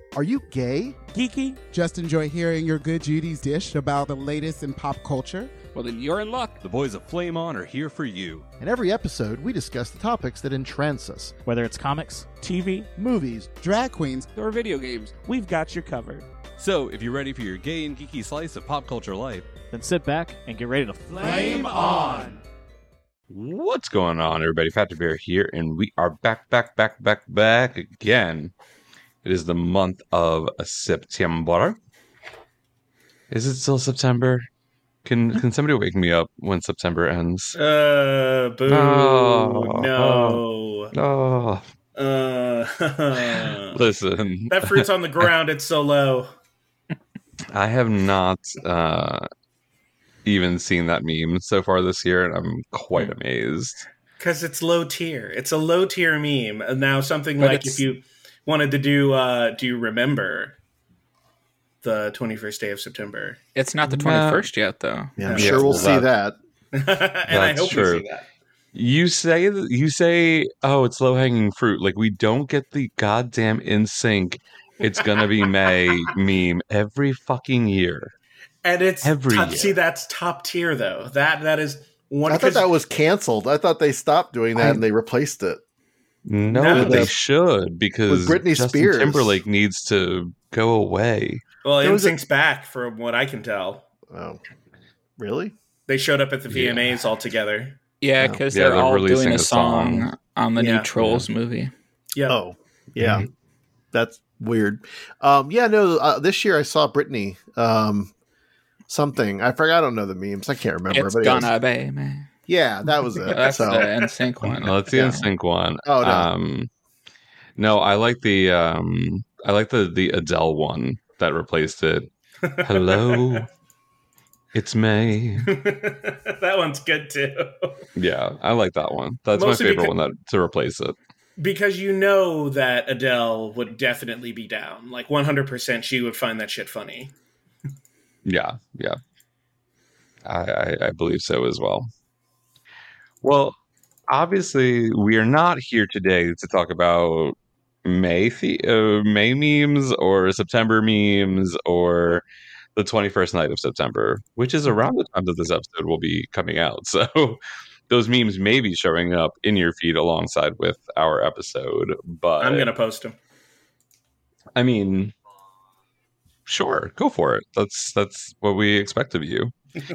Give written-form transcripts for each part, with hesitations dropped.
Are you gay? Geeky? Just enjoy hearing your good Judy's dish about the latest in pop culture? Well, then you're in luck. The boys of Flame On are here for you. In every episode, we discuss the topics that entrance us. Whether it's comics, TV, movies, drag queens, or video games, we've got you covered. So, if you're ready for your gay and geeky slice of pop culture life, then sit back and get ready to Flame on! What's going on, everybody? Fat Bear here, and we are back again. It is the month of September. Is it still September? Can somebody wake me up when September ends? Boo. No. Listen. That fruit's on the ground. It's so low. I have not even seen that meme so far this year, and I'm quite amazed. Because it's low tier. It's a low tier meme. And now something like if you wanted to do you remember the 21st day of September? It's not the 21st yet, though. Yeah, I'm sure we'll see that. And I hope we see that. You say, oh, it's low hanging fruit. Like, we don't get the goddamn NSYNC. It's gonna be May meme every fucking year. And it's every year. See, that's top tier though. That is one. I thought that was canceled. I thought they stopped doing that and they replaced it. No, they should, because Britney Justin Spears. Timberlake needs to go away. Well, NSYNC's back from what I can tell. Oh, really? They showed up at the VMAs all together. Yeah, because they're all doing a song on the new Trolls movie. Yeah. Oh, yeah. Mm-hmm. That's weird. This year I saw Britney. Something. I forgot. I don't know the memes. I can't remember. It's gonna be, man. Yeah, that was it. That's the NSYNC one. Oh, it's the NSYNC one. Oh, no. No, I like the Adele one that replaced it. Hello, it's May. That one's good too. Yeah, I like that one. That's mostly my favorite one to replace it. Because you know that Adele would definitely be down. Like 100% she would find that shit funny. Yeah. I believe so as well. Well, obviously, we are not here today to talk about May memes or September memes or the 21st night of September, which is around the time that this episode will be coming out. So those memes may be showing up in your feed alongside with our episode. But I'm going to post them. I mean, sure, go for it. That's what we expect of you.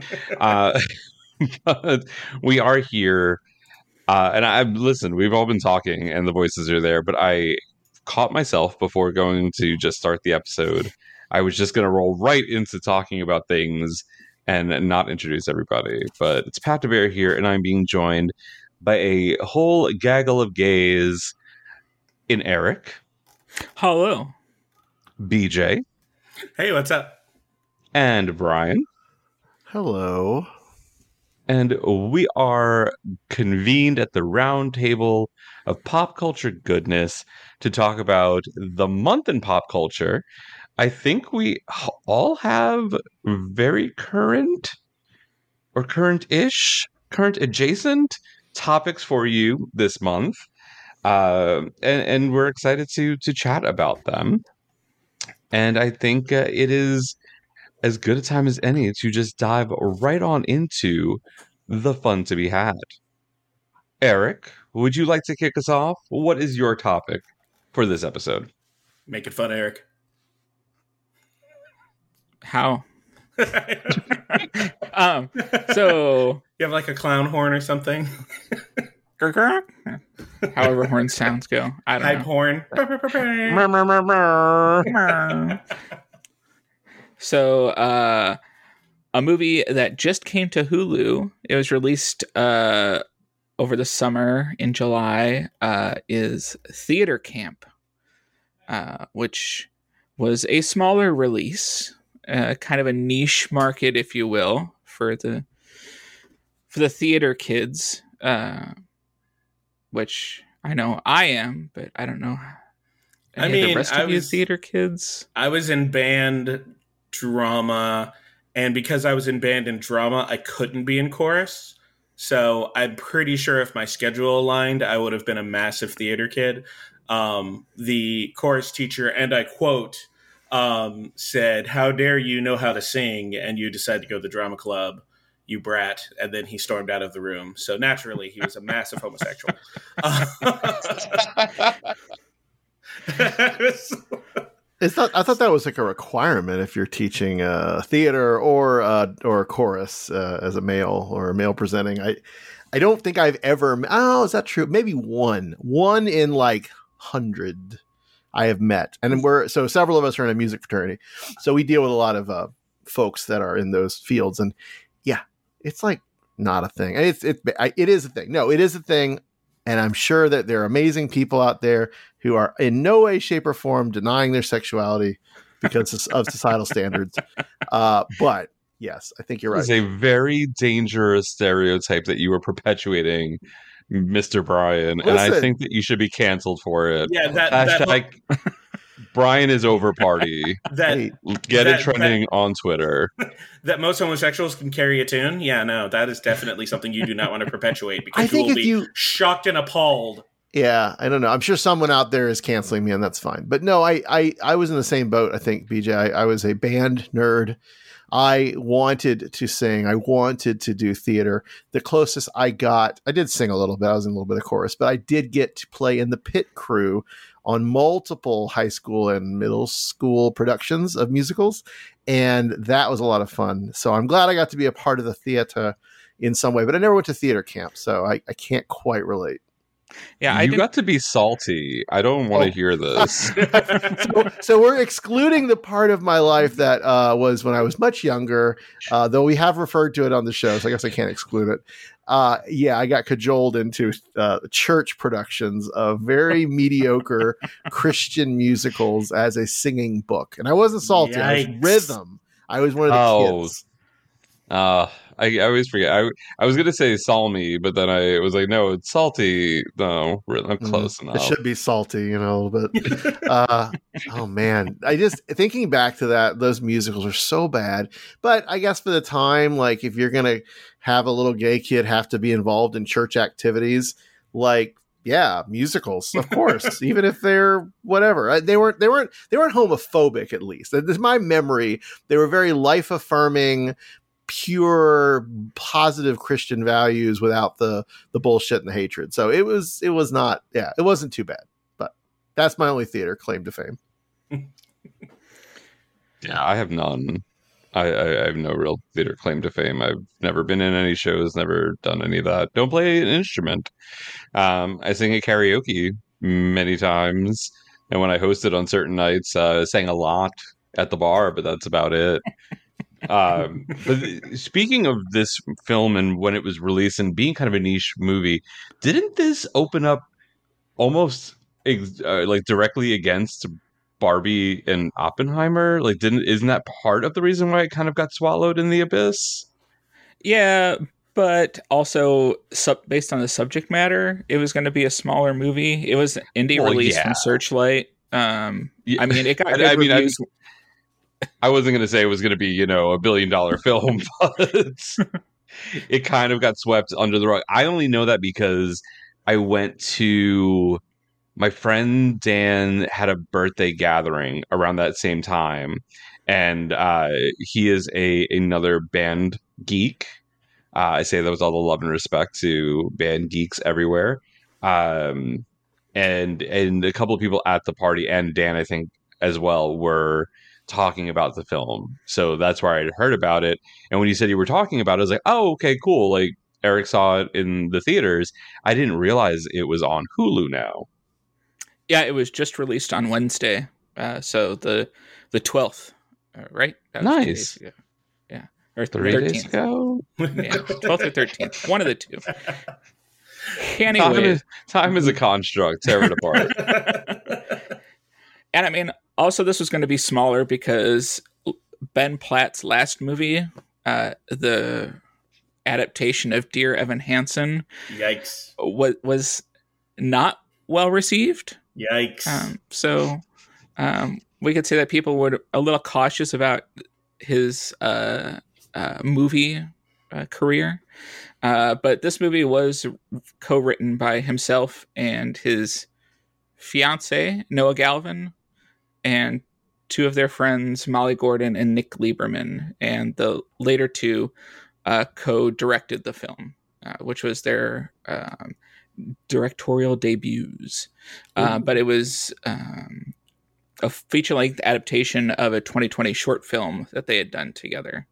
But we are here, and listen, we've all been talking, and the voices are there. But I caught myself before going to just start the episode. I was just going to roll right into talking about things and not introduce everybody. But it's Pat DeBear here, and I'm being joined by a whole gaggle of gays in Eric. Hello. BJ. Hey, what's up? And Brian. Hello. And we are convened at the round table of pop culture goodness to talk about the month in pop culture. I think we all have very current or current-ish, current adjacent topics for you this month. And we're excited to chat about them. And I think it is as good a time as any to just dive right on into the fun to be had. Eric, would you like to kick us off? What is your topic for this episode? Make it fun, Eric. How? So you have like a clown horn or something? However horn sounds go. I don't know. Hype horn. So, a movie that just came to Hulu, it was released over the summer in July, is Theater Camp, which was a smaller release, kind of a niche market, if you will, for the theater kids, which I know I am, but I don't know. The rest of you theater kids? I was in band, drama, and because I was in band and drama, I couldn't be in chorus. So I'm pretty sure if my schedule aligned, I would have been a massive theater kid. the chorus teacher, and I quote, said, "How dare you know how to sing and you decide to go to the drama club, you brat." And then he stormed out of the room. So naturally, he was a massive homosexual. I thought that was like a requirement if you're teaching theater or chorus as a male or a male presenting. I don't think I've ever. Oh, is that true? Maybe one in like 100 I have met, and so several of us are in a music fraternity, so we deal with a lot of folks that are in those fields, and yeah, it's like not a thing. It is a thing. No, it is a thing. And I'm sure that there are amazing people out there who are in no way, shape, or form denying their sexuality because of societal standards. But yes, I think you're right. It's a very dangerous stereotype that you are perpetuating, Mr. Brian. Listen. And I think that you should be canceled for it. Yeah, Hashtag Brian is over party. Get it trending on Twitter. That most homosexuals can carry a tune. Yeah, no, that is definitely something you do not want to perpetuate, because you will be shocked and appalled. Yeah, I don't know. I'm sure someone out there is canceling me, and that's fine. But no, I was in the same boat. I think, BJ. I was a band nerd. I wanted to sing. I wanted to do theater. The closest I got, I did sing a little bit. I was in a little bit of chorus, but I did get to play in the pit crew on multiple high school and middle school productions of musicals. And that was a lot of fun. So I'm glad I got to be a part of the theater in some way, but I never went to theater camp. So I can't quite relate. Yeah, you got to be salty. I don't want to hear this. So we're excluding the part of my life that was when I was much younger, though we have referred to it on the show, so I guess I can't exclude it. Yeah, I got cajoled into church productions of very mediocre Christian musicals as a singing book. And I wasn't salty. Yikes. I was rhythm. I was one of the kids. I always forget. I was going to say Salmi, but then I was like, no, it's salty. No, I'm close enough. It should be salty, a little bit. Oh man, I just thinking back to that. Those musicals are so bad. But I guess for the time, like if you're going to have a little gay kid have to be involved in church activities, like yeah, musicals, of course, even if they're whatever. They weren't homophobic. At least this is my memory. They were very life affirming, pure positive Christian values without the bullshit and the hatred. So it was not, it wasn't too bad, but that's my only theater claim to fame. Yeah, I have none. I have no real theater claim to fame. I've never been in any shows, never done any of that. Don't play an instrument. I sing at karaoke many times. And when I hosted on certain nights, sang a lot at the bar, but that's about it. But speaking of this film and when it was released and being kind of a niche movie, didn't this open up almost like directly against Barbie and Oppenheimer? Like, isn't that part of the reason why it kind of got swallowed in the abyss? Yeah, but also based on the subject matter, it was going to be a smaller movie. It was indie release from Searchlight. I mean, it got good reviews. I wasn't going to say it was going to be, $1 billion film, but it kind of got swept under the rug. I only know that because I went to my friend Dan had a birthday gathering around that same time, and he is another band geek. I say that with all the love and respect to band geeks everywhere, and a couple of people at the party, and Dan, I think as well, were talking about the film. So that's where I'd heard about it. And when you said you were talking about it, I was like, oh, okay, cool. Like Eric saw it in the theaters. I didn't realize it was on Hulu now. Yeah, it was just released on Wednesday. So the 12th, right? Nice. Yeah. Or 3 days ago? Yeah, 12th or 13th. One of the two. Anyway. Time is a construct. Tear it apart. And I mean, also this was going to be smaller because Ben Platt's last movie, the adaptation of Dear Evan Hansen, yikes, was not well received. Yikes. So we could say that people were a little cautious about his movie career. But this movie was co-written by himself and his fiance, Noah Galvin, and two of their friends, Molly Gordon and Nick Lieberman. And the later two co-directed the film, which was their directorial debuts. But it was a feature-length adaptation of a 2020 short film that they had done together.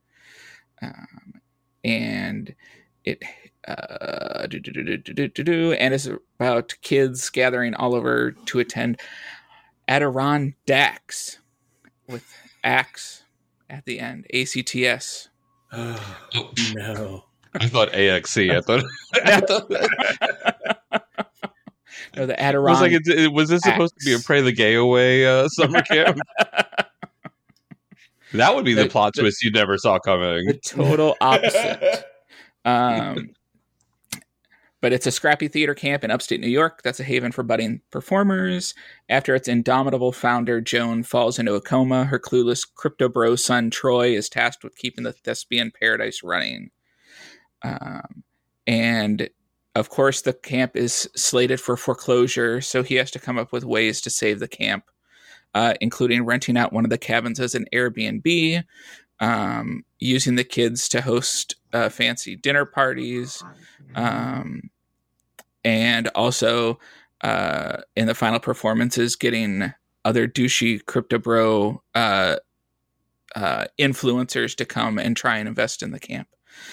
And it and it's about kids gathering all over to attend Adirondacks with axe at the end. ACTS. Oh, no. I thought AXC. I thought. No, the I Adirondack. was like, was this supposed to be a Pray the Gay Away summer camp? That would be the plot twist you never saw coming. The total opposite. But it's a scrappy theater camp in upstate New York that's a haven for budding performers. After its indomitable founder, Joan, falls into a coma, her clueless crypto bro son, Troy, is tasked with keeping the thespian paradise running. And, of course, the camp is slated for foreclosure, so he has to come up with ways to save the camp, including renting out one of the cabins as an Airbnb, using the kids to host fancy dinner parties, and also in the final performances getting other douchey crypto bro influencers to come and try and invest in the camp.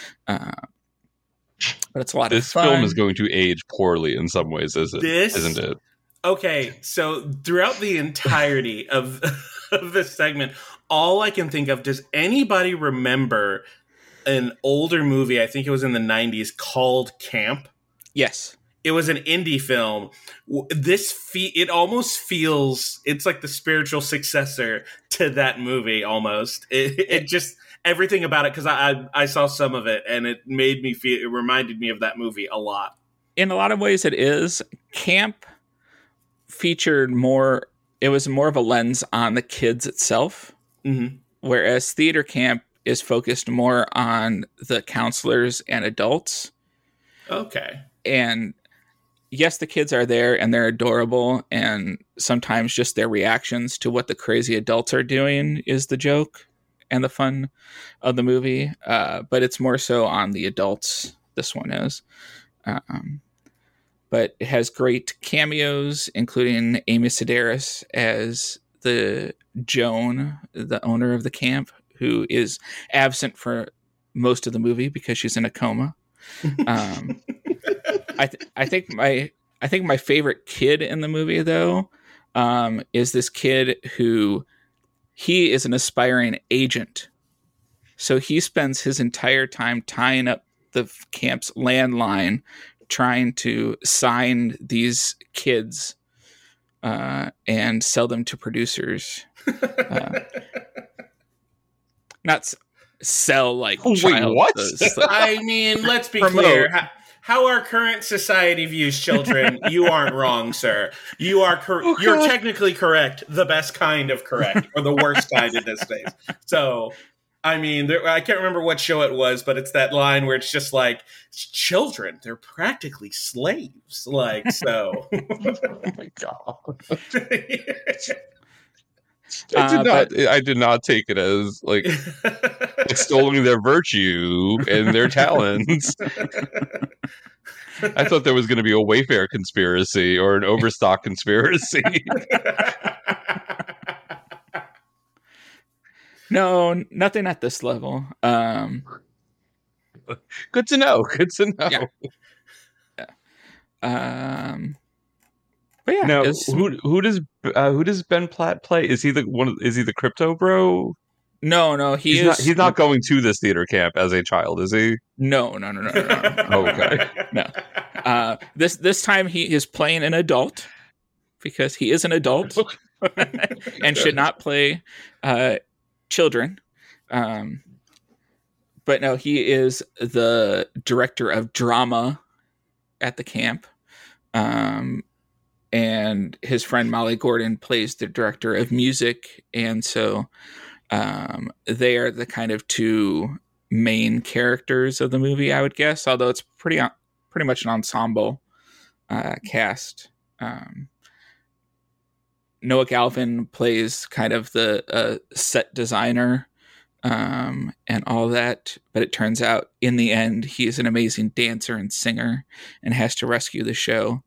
But it's a lot of fun. This film is going to age poorly in some ways, isn't it? Okay, so throughout the entirety of this segment, all I can think of, does anybody remember an older movie, I think it was in the 90s, called Camp? Yes. It was an indie film. It almost feels, it's like the spiritual successor to that movie almost. It just, everything about it, because I saw some of it and it reminded me of that movie a lot. In a lot of ways it is. Camp featured more, it was more of a lens on the kids itself, whereas theater camp is focused more on the counselors and adults. Okay. And yes, the kids are there and they're adorable, and sometimes just their reactions to what the crazy adults are doing is the joke and the fun of the movie. But it's more so on the adults, this one is. But it has great cameos, including Amy Sedaris as the Joan, the owner of the camp, who is absent for most of the movie because she's in a coma. I think my favorite kid in the movie, though, is this kid who he is an aspiring agent. So he spends his entire time tying up the camp's landline, trying to sign these kids and sell them to producers. Not sell like child. What? I mean, let's be clear. How our current society views children, you aren't wrong, sir. You are you're technically correct, the best kind of correct, or the worst kind in this case. So, I mean, I can't remember what show it was, but it's that line where it's just like, children, they're practically slaves. Like, so. Oh my God. I did not take it as like extolling their virtue and their talents. I thought there was going to be a Wayfair conspiracy or an Overstock conspiracy. No, nothing at this level. Good to know. Good to know. Yeah. But yeah, now, who does Ben Platt play? Is he the crypto bro? No, he's not going to this theater camp as a child, is he? No. Okay. No. This time he is playing an adult because he is an adult and should not play children. But no, he is the director of drama at the camp. And his friend Molly Gordon plays the director of music. And so they are the kind of two main characters of the movie, I would guess, although it's pretty much an ensemble cast. Noah Galvin plays kind of the set designer and all that, but it turns out in the end he is an amazing dancer and singer and has to rescue the show.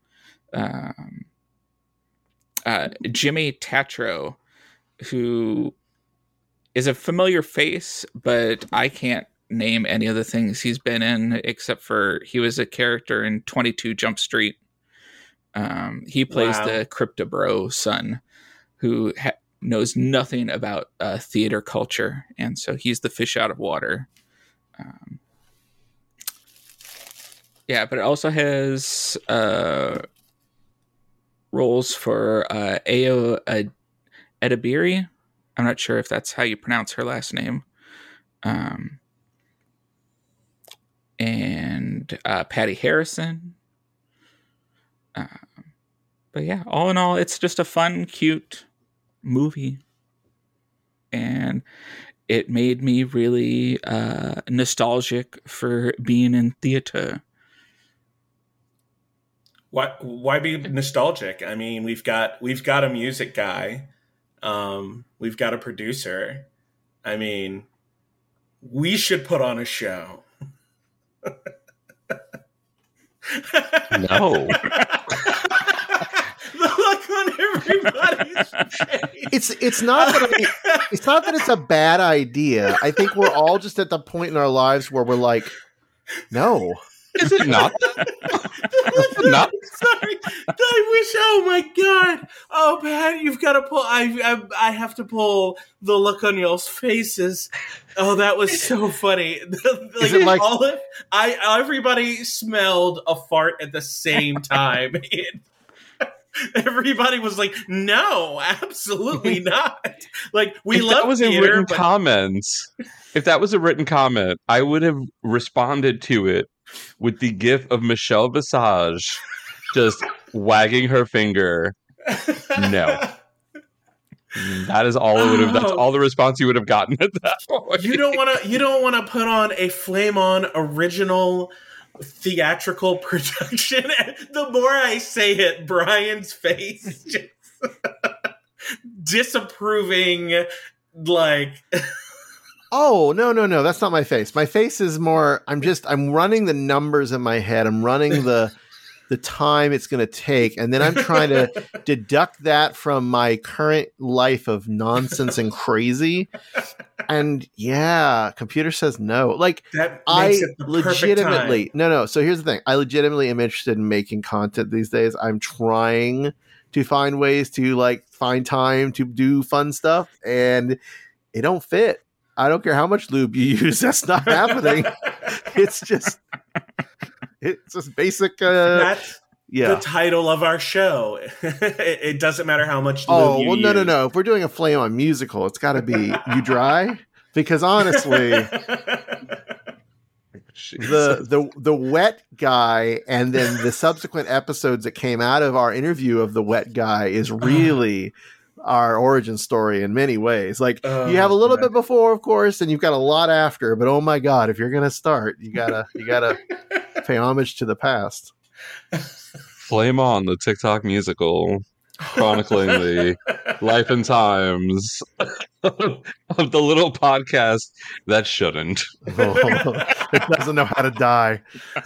Jimmy Tatro, who is a familiar face, but I can't name any of the things he's been in except for he was a character in 22 Jump Street. He plays the Crypto Bro son who knows nothing about theater culture, and so he's the fish out of water. But it also has roles for Ayo Edebiri. I'm not sure if that's how you pronounce her last name. And Patty Harrison. But yeah, all in all, it's just a fun, cute movie. And it made me really nostalgic for being in theater. Why be nostalgic? I mean, we've got a music guy. We've got a producer. I mean, we should put on a show. No. The look on everybody's face. It's not that it's a bad idea. I think we're all just at the point in our lives where we're like, no. Is it not? Not? Sorry. I wish. Oh my god. Oh, Pat, you've got to pull. I have to pull the look on y'all's faces. Oh, that was so funny. Is it like everybody smelled a fart at the same time. Everybody was like, "No, absolutely not." Like we if love that was theater, in written comments. If that was a written comment, I would have responded to it with the gif of Michelle Visage just wagging her finger. No. That is all it would have. That's all the response you would have gotten at that point. You don't want to put on a flame on original theatrical production. The more I say it, Brian's face just disapproving, like. Oh, no. That's not my face. My face is more, I'm running the numbers in my head. I'm running the time it's going to take. And then I'm trying to deduct that from my current life of nonsense and crazy. And yeah, computer says no. Like that I legitimately, no. So here's the thing. I legitimately am interested in making content these days. I'm trying to find ways to like find time to do fun stuff and it don't fit. I don't care how much lube you use. That's not happening. It's just basic. That's the title of our show. It doesn't matter how much lube you use. No. If we're doing a flame on musical, it's got to be You Dry. Because honestly, the wet guy and then the subsequent episodes that came out of our interview of the wet guy is really our origin story in many ways. Like you have a little bit before, of course, and you've got a lot after, but oh my god, if you're gonna start, you gotta pay homage to the past. Flame On, the TikTok musical chronicling the life and times of the little podcast that shouldn't. It doesn't know how to die.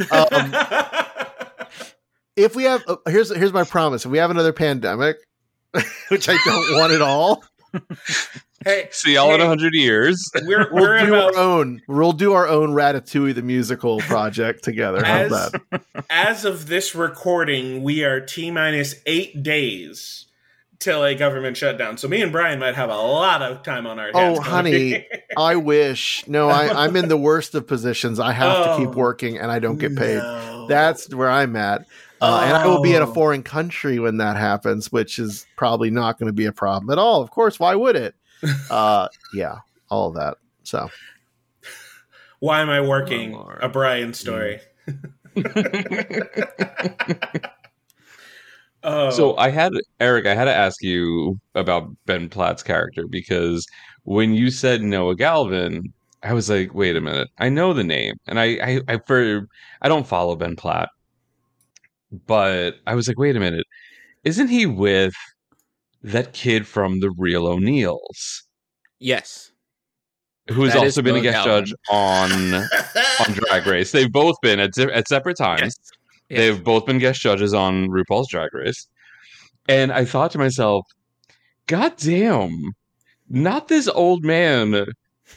If we have here's my promise, if we have another pandemic, which I don't want at all. Hey, see y'all in 100 years. We'll do our own Ratatouille the musical project together. How's that? As of this recording, we are T-minus 8 days till a government shutdown. So me and Brian might have a lot of time on our hands. Oh, honey, I wish. No, I'm in the worst of positions. I have to keep working and I don't get paid. No. That's where I'm at. And I will be in a foreign country when that happens, which is probably not going to be a problem at all. Of course, why would it? Yeah, all of that. So, why am I working? A Brian story. So I had to ask you about Ben Platt's character, because when you said Noah Galvin, I was like, wait a minute, I know the name, and I don't follow Ben Platt. But I was like, wait a minute, isn't he with that kid from The Real O'Neills, Yes. who has That also is been a Noah guest Galvin. judge on Drag Race. They've both been at separate times. Yes. They've both been guest judges on RuPaul's Drag Race. And I thought to myself, God damn, not this old man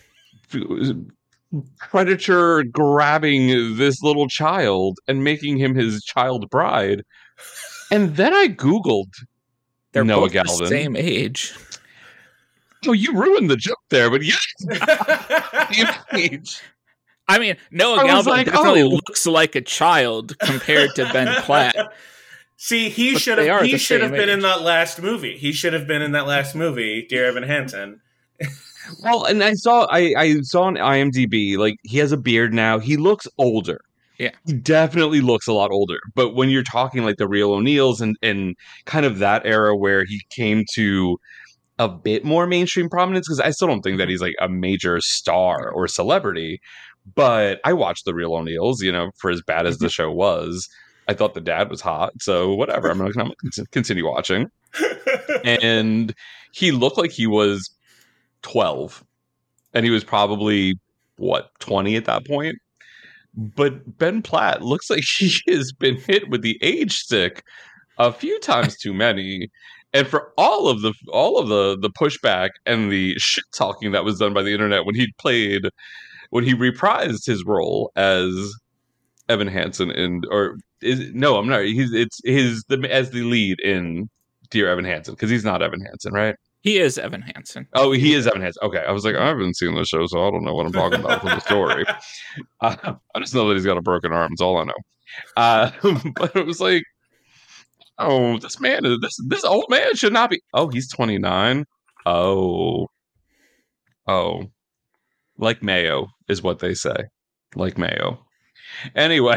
predator grabbing this little child and making him his child bride. And then I Googled They're Noah both Galvin. the same age. Oh, you ruined the joke there, but yes. Same age. I mean, Noah I was Galvin like, definitely oh. looks like a child compared to Ben Platt. See, he But should they are have. He the should have same been in age. that last movie. He should have been in that last movie, Dear Evan Hansen. Well, and I saw on IMDb, like, he has a beard now. He looks older. Yeah. He definitely looks a lot older. But when you're talking like the Real O'Neills and kind of that era where he came to a bit more mainstream prominence, because I still don't think that he's like a major star or celebrity, but I watched the Real O'Neills, you know, for as bad as the show was. I thought the dad was hot, so whatever. I'm gonna continue watching. And he looked like he was 12, and he was probably 20 at that point. But Ben Platt looks like he has been hit with the age stick a few times too many. And for all of the pushback and the shit talking that was done by the internet when he reprised his role as Evan Hansen as the lead in Dear Evan Hansen, because he's not Evan Hansen, right? He is Evan Hansen. Oh, he is Evan Hansen. Okay, I was like, I haven't seen the show, so I don't know what I'm talking about from the story. I just know that he's got a broken arm. That's all I know. But it was like, oh, this old man should not be. Oh, he's 29. Oh, like mayo is what they say. Like mayo. Anyway.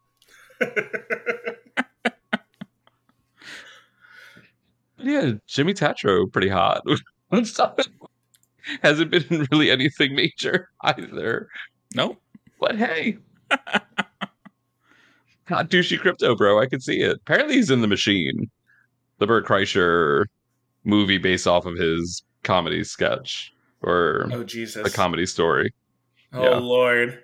Yeah, Jimmy Tatro, pretty hot. Hasn't been in really anything major either. Nope. But hey. Hot douchey crypto, bro. I could see it. Apparently he's in The Machine, the Bert Kreischer movie based off of his comedy sketch or Oh Jesus! a comedy story. Oh Yeah. Lord!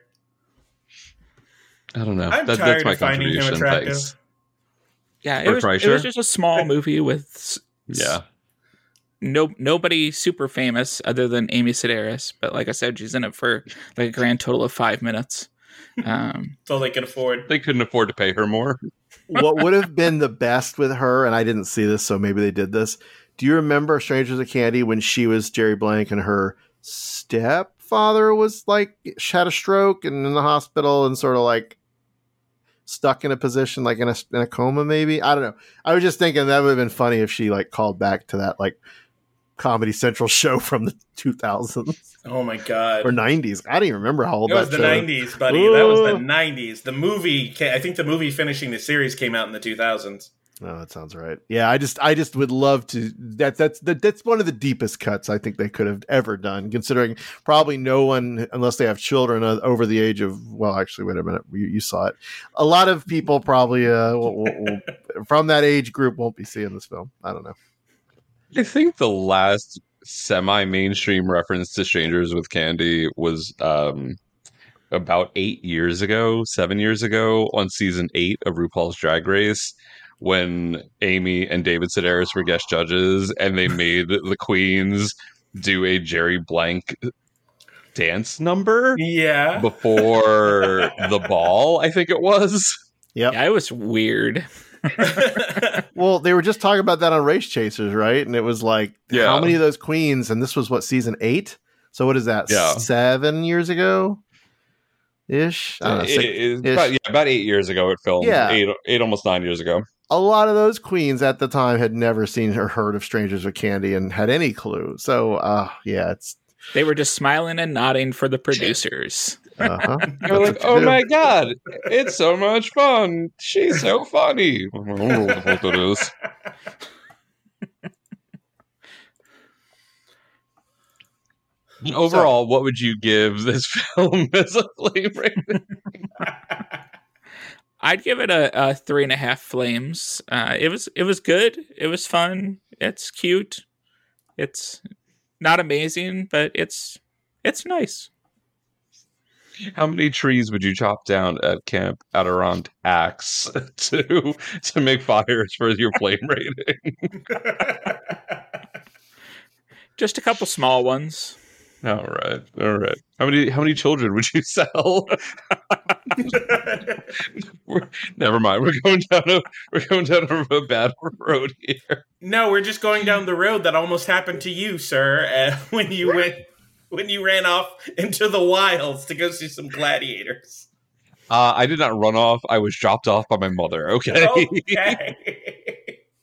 I don't know. I'm That's tired my of finding him contribution. attractive. Thanks. Yeah, Bert it Kreischer? was just a small movie with Yeah. nobody super famous other than Amy Sedaris. But like I said, she's in it for like a grand total of 5 minutes. That's all they could afford. They couldn't afford to pay her more. What would have been the best with her, and I didn't see this, so maybe they did this. Do you remember Strangers of Candy when she was Jerry Blank and her stepfather was like had a stroke and in the hospital and sort of like stuck in a position like in a coma? Maybe, I don't know. I was just thinking that would have been funny if she like called back to that like Comedy Central show from the 2000s Oh my God! or 90s. I don't even remember how old It was that the show. 90s, buddy. That was the 90s. The movie, I think the movie finishing the series came out in the 2000s. Oh, that sounds right. Yeah, I just would love to. That's one of the deepest cuts I think they could have ever done, considering probably no one, unless they have children over the age of. Well, actually, wait a minute, you saw it. A lot of people probably will, from that age group won't be seeing this film. I don't know. I think the last semi-mainstream reference to Strangers with Candy was about 7 years ago on season 8 of RuPaul's Drag Race, when Amy and David Sedaris were guest judges and they made the queens do a Jerry Blank dance number Yeah. before the ball, I think it was. Yep. Yeah, it was weird. Well, they were just talking about that on Race Chasers, right? And it was like, Yeah. how many of those queens? And this was what, season 8? So what is that? Yeah. 7 years ago ish. I don't know, About 8 years ago it filmed. Yeah. 8 almost 9 years ago. A lot of those queens at the time had never seen or heard of Strangers with Candy and had any clue. So, yeah, it's. They were just smiling and nodding for the producers. Uh-huh. They're like, oh my God, it's so much fun. She's so funny. I don't know what the fuck that is. And overall, what would you give this film as a flame rating? I'd give it a 3.5 flames. It was good. It was fun. It's cute. It's not amazing, but it's nice. How many trees would you chop down at Camp Adirondacks to make fires for your flame rating? Just a couple small ones. All right. How many children would you sell? Never mind. We're going down a bad road here. No, we're just going down the road that almost happened to you, sir, when you ran off into the wilds to go see some gladiators. I did not run off. I was dropped off by my mother. Okay. Okay.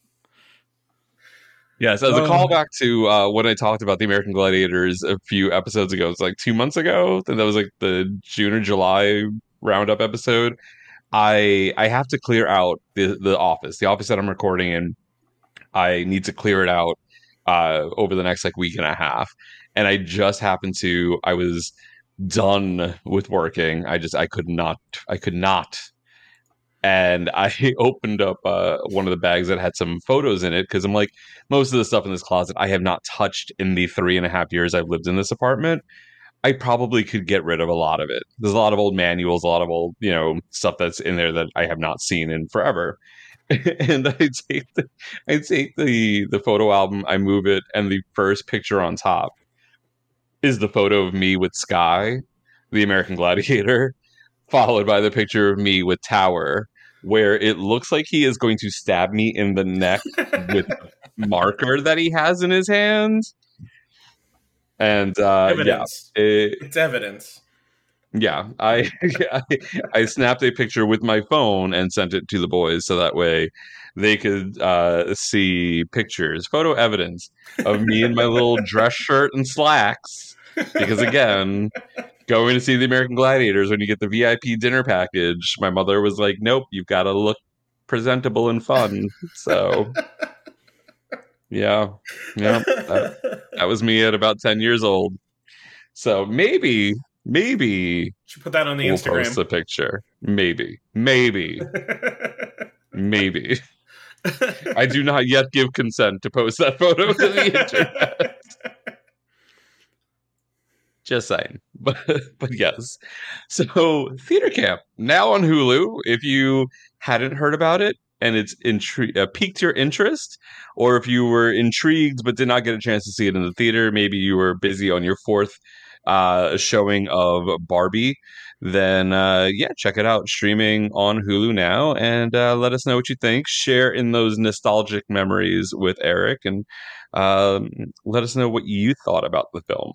Yes, as a callback to when I talked about the American Gladiators a few episodes ago, it's like 2 months ago. That was like the June or July roundup episode. I have to clear out the office that I'm recording in. I need to clear it out over the next like week and a half. And I just happened to, I was done with working. I could not. And I opened up one of the bags that had some photos in it because I'm like, most of the stuff in this closet I have not touched in the 3.5 years I've lived in this apartment. I probably could get rid of a lot of it. There's a lot of old manuals, a lot of old, stuff that's in there that I have not seen in forever. And I take the photo album, I move it, and the first picture on top is the photo of me with Sky, the American Gladiator, followed by the picture of me with Tower, where it looks like he is going to stab me in the neck with a marker that he has in his hands. And Evidence. It's evidence. Yeah, I snapped a picture with my phone and sent it to the boys so that way they could see pictures, photo evidence of me in my little dress shirt and slacks. Because again, going to see the American Gladiators, when you get the VIP dinner package, my mother was like, nope, you've got to look presentable and fun. So yeah, that was me at about 10 years old. So maybe should put that on the we'll Instagram. post a picture. Maybe. I do not yet give consent to post that photo to the internet. Just saying. But yes. So Theater Camp, now on Hulu. If you hadn't heard about it and it's piqued your interest, or if you were intrigued but did not get a chance to see it in the theater, maybe you were busy on your fourth showing of Barbie, then check it out, streaming on Hulu now, and let us know what you think. Share in those nostalgic memories with Eric, and let us know what you thought about the film.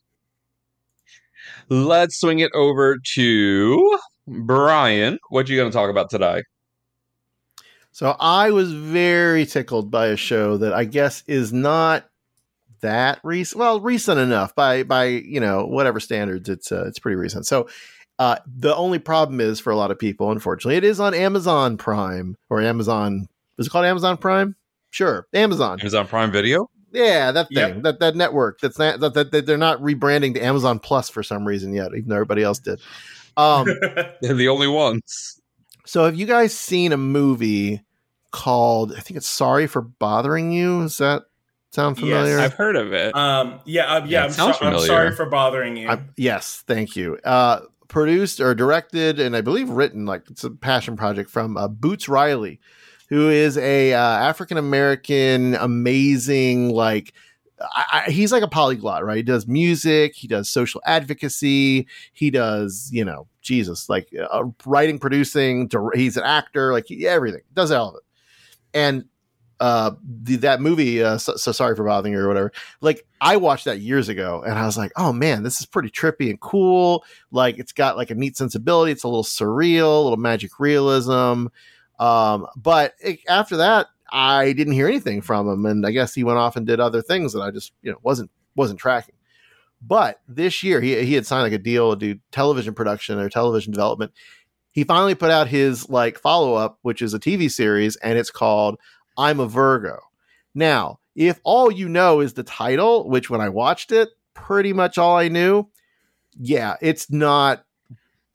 Let's swing it over to Brian. What are you going to talk about today? So I was very tickled by a show that I guess is not that recent. Well, recent enough by whatever standards. It's pretty recent. So the only problem is for a lot of people, unfortunately, it is on Amazon Prime or Amazon. Is it called Amazon Prime? Sure, Amazon Prime Video. Yeah, that thing, Yep. that network. That's not that they're not rebranding to Amazon Plus for some reason yet, even though everybody else did. They're the only ones. So have you guys seen a movie called, I think it's Sorry for Bothering You? Does that sound familiar? Yes, I've heard of it. it sounds I'm familiar. sorry for bothering you. Yes, thank you. Produced or directed and I believe written, like it's a passion project from Boots Riley, who is a African-American, amazing, like, he's like a polyglot, right? He does music, he does social advocacy, he does, writing, producing, he's an actor, like everything, does all of it. And that movie, so Sorry for Bothering You or whatever, like I watched that years ago and I was like, oh man, this is pretty trippy and cool. Like it's got like a neat sensibility. It's a little surreal, a little magic realism. But after that, I didn't hear anything from him. And I guess he went off and did other things that I just, wasn't tracking. But this year he had signed like a deal to do television production or television development. He finally put out his like follow-up, which is a TV series, and it's called I'm a Virgo. Now, if all you know is the title, which when I watched it, pretty much all I knew, yeah, it's not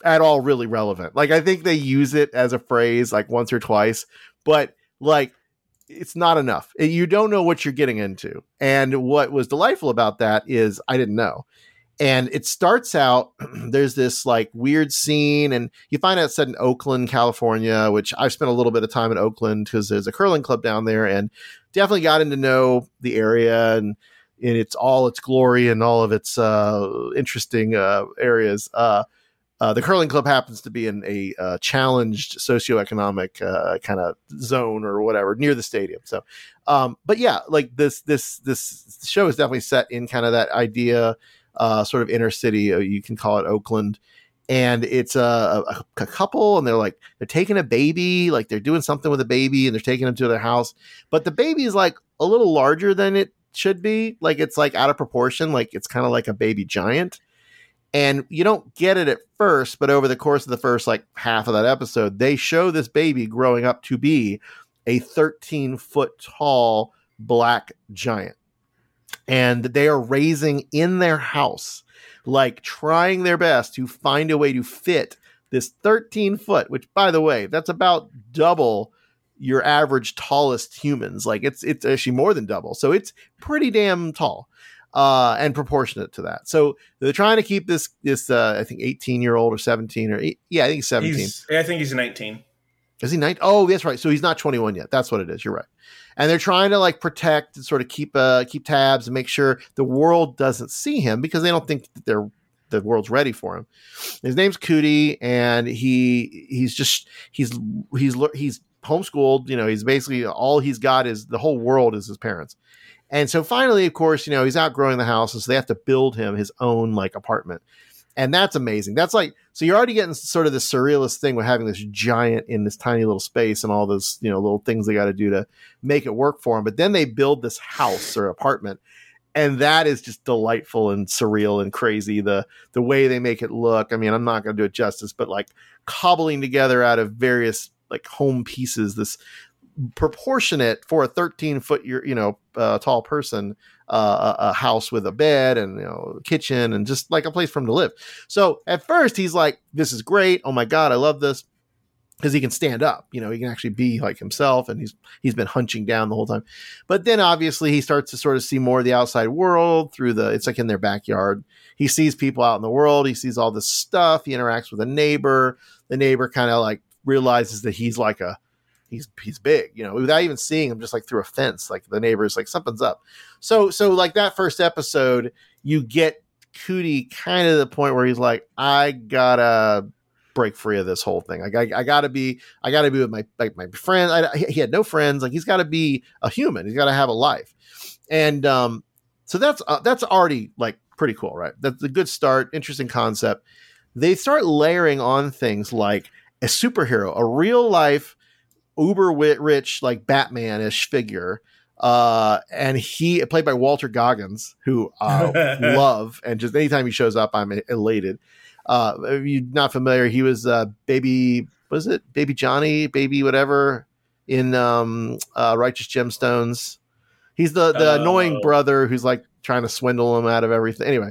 at all really relevant. Like, I think they use it as a phrase like once or twice, but like it's not enough. You don't know what you're getting into. And what was delightful about that is I didn't know. And it starts out, there's this like weird scene, and you find out it's set in Oakland, California, which I've spent a little bit of time in Oakland because there's a curling club down there, and definitely gotten to know the area and in its all its glory and all of its interesting areas. The curling club happens to be in a challenged socioeconomic kind of zone or whatever near the stadium. So, but yeah, like this show is definitely set in kind of that idea. Sort of inner city, you can call it Oakland, and it's a couple, and they're taking a baby, like they're doing something with a baby, and they're taking him to their house, but the baby is like a little larger than it should be, like it's like out of proportion, like it's kind of like a baby giant, and you don't get it at first, but over the course of the first like half of that episode, they show this baby growing up to be a 13-foot tall black giant. And they are raising in their house, like trying their best to find a way to fit this 13-foot, which, by the way, that's about double your average tallest humans. Like it's actually more than double. So it's pretty damn tall and proportionate to that. So they're trying to keep this I think 18-year-old or 17 or yeah, I think he's 17. I think he's 19. Is he 19? Oh, that's right. So he's not 21 yet. That's what it is. You're right. And they're trying to like protect and sort of keep tabs and make sure the world doesn't see him because they don't think that the world's ready for him. His name's Cootie, and he's homeschooled. You know, he's basically all he's got is the whole world is his parents. And so finally, of course, you know, he's outgrowing the house, and so they have to build him his own like apartment. And that's amazing. That's like, so you're already getting sort of the surrealist thing with having this giant in this tiny little space and all those, you know, little things they got to do to make it work for him. But then they build this house or apartment, and that is just delightful and surreal and crazy. The way they make it look. I mean, I'm not going to do it justice, but like cobbling together out of various like home pieces, this proportionate for a 13-foot, tall person, a house with a bed and, you know, kitchen and just like a place for him to live. So at first he's like, this is great. Oh my God, I love this. Because he can stand up, you know, he can actually be like himself, and he's been hunching down the whole time. But then obviously he starts to sort of see more of the outside world through it's like in their backyard. He sees people out in the world. He sees all this stuff. He interacts with a neighbor. The neighbor kind of like realizes that he's like he's big, you know, without even seeing him, just like through a fence. Like the neighbor's like, something's up. So like that first episode, you get Cootie kind of the point where he's like, I gotta break free of this whole thing. Like I gotta be with my friends. He had no friends. Like he's got to be a human. He's got to have a life. And so that's already like pretty cool, right? That's a good start. Interesting concept. They start layering on things like a superhero, a real life uber rich, like Batman-ish figure. And he played by Walter Goggins, who I love. And just anytime he shows up, I'm elated. If you're not familiar, he was Baby Johnny, Baby whatever in Righteous Gemstones. He's the annoying brother who's like trying to swindle him out of everything. Anyway,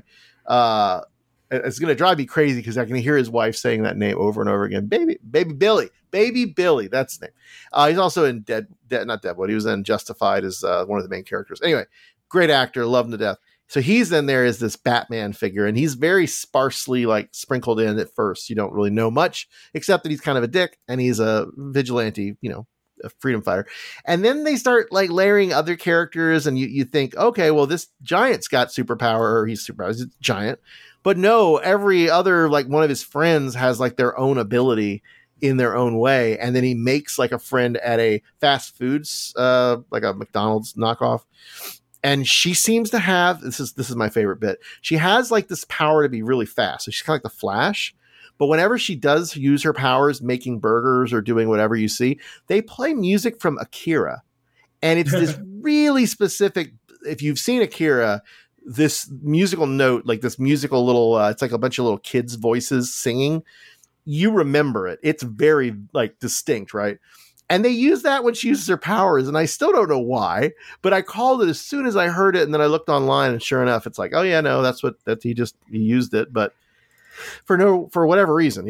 it's going to drive me crazy because I can hear his wife saying that name over and over again. Baby Billy. That's his name. He's also in not Deadwood. He was in Justified as one of the main characters. Anyway, great actor. Love him to death. So he's in there as this Batman figure, and he's very sparsely like sprinkled in at first. You don't really know much except that he's kind of a dick and he's a vigilante, you know, a freedom fighter. And then they start like layering other characters, and you think, okay, well, this giant's got superpower, or he's a giant. But no, every other like one of his friends has like their own ability in their own way. And then he makes like a friend at a fast foods, like a McDonald's knockoff. And she seems to have, this is my favorite bit. She has like this power to be really fast. So she's kind of like the Flash. But whenever she does use her powers, making burgers or doing whatever you see, they play music from Akira. And it's this really specific, if you've seen Akira, this musical note, like this musical little, it's like a bunch of little kids' voices singing. You remember it. It's very like distinct, right? And they use that when she uses her powers, and I still don't know why, but I called it as soon as I heard it, and then I looked online, and sure enough, it's like, oh yeah, no, he used it. But for whatever reason,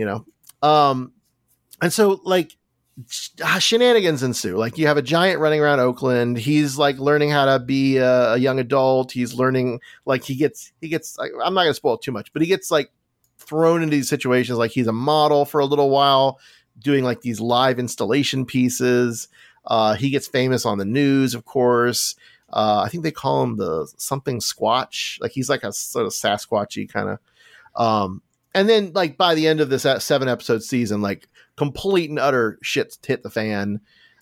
and so like shenanigans ensue. Like you have a giant running around Oakland. He's like learning how to be a young adult. He's learning, like he gets like, I'm not going to spoil it too much, but he gets like thrown into these situations. Like he's a model for a little while doing like these live installation pieces. He gets famous on the news, of course. I think they call him the something Squatch. Like he's like a sort of Sasquatchy kind of, and then like by the end of this 7-episode season, like complete and utter shit hit the fan.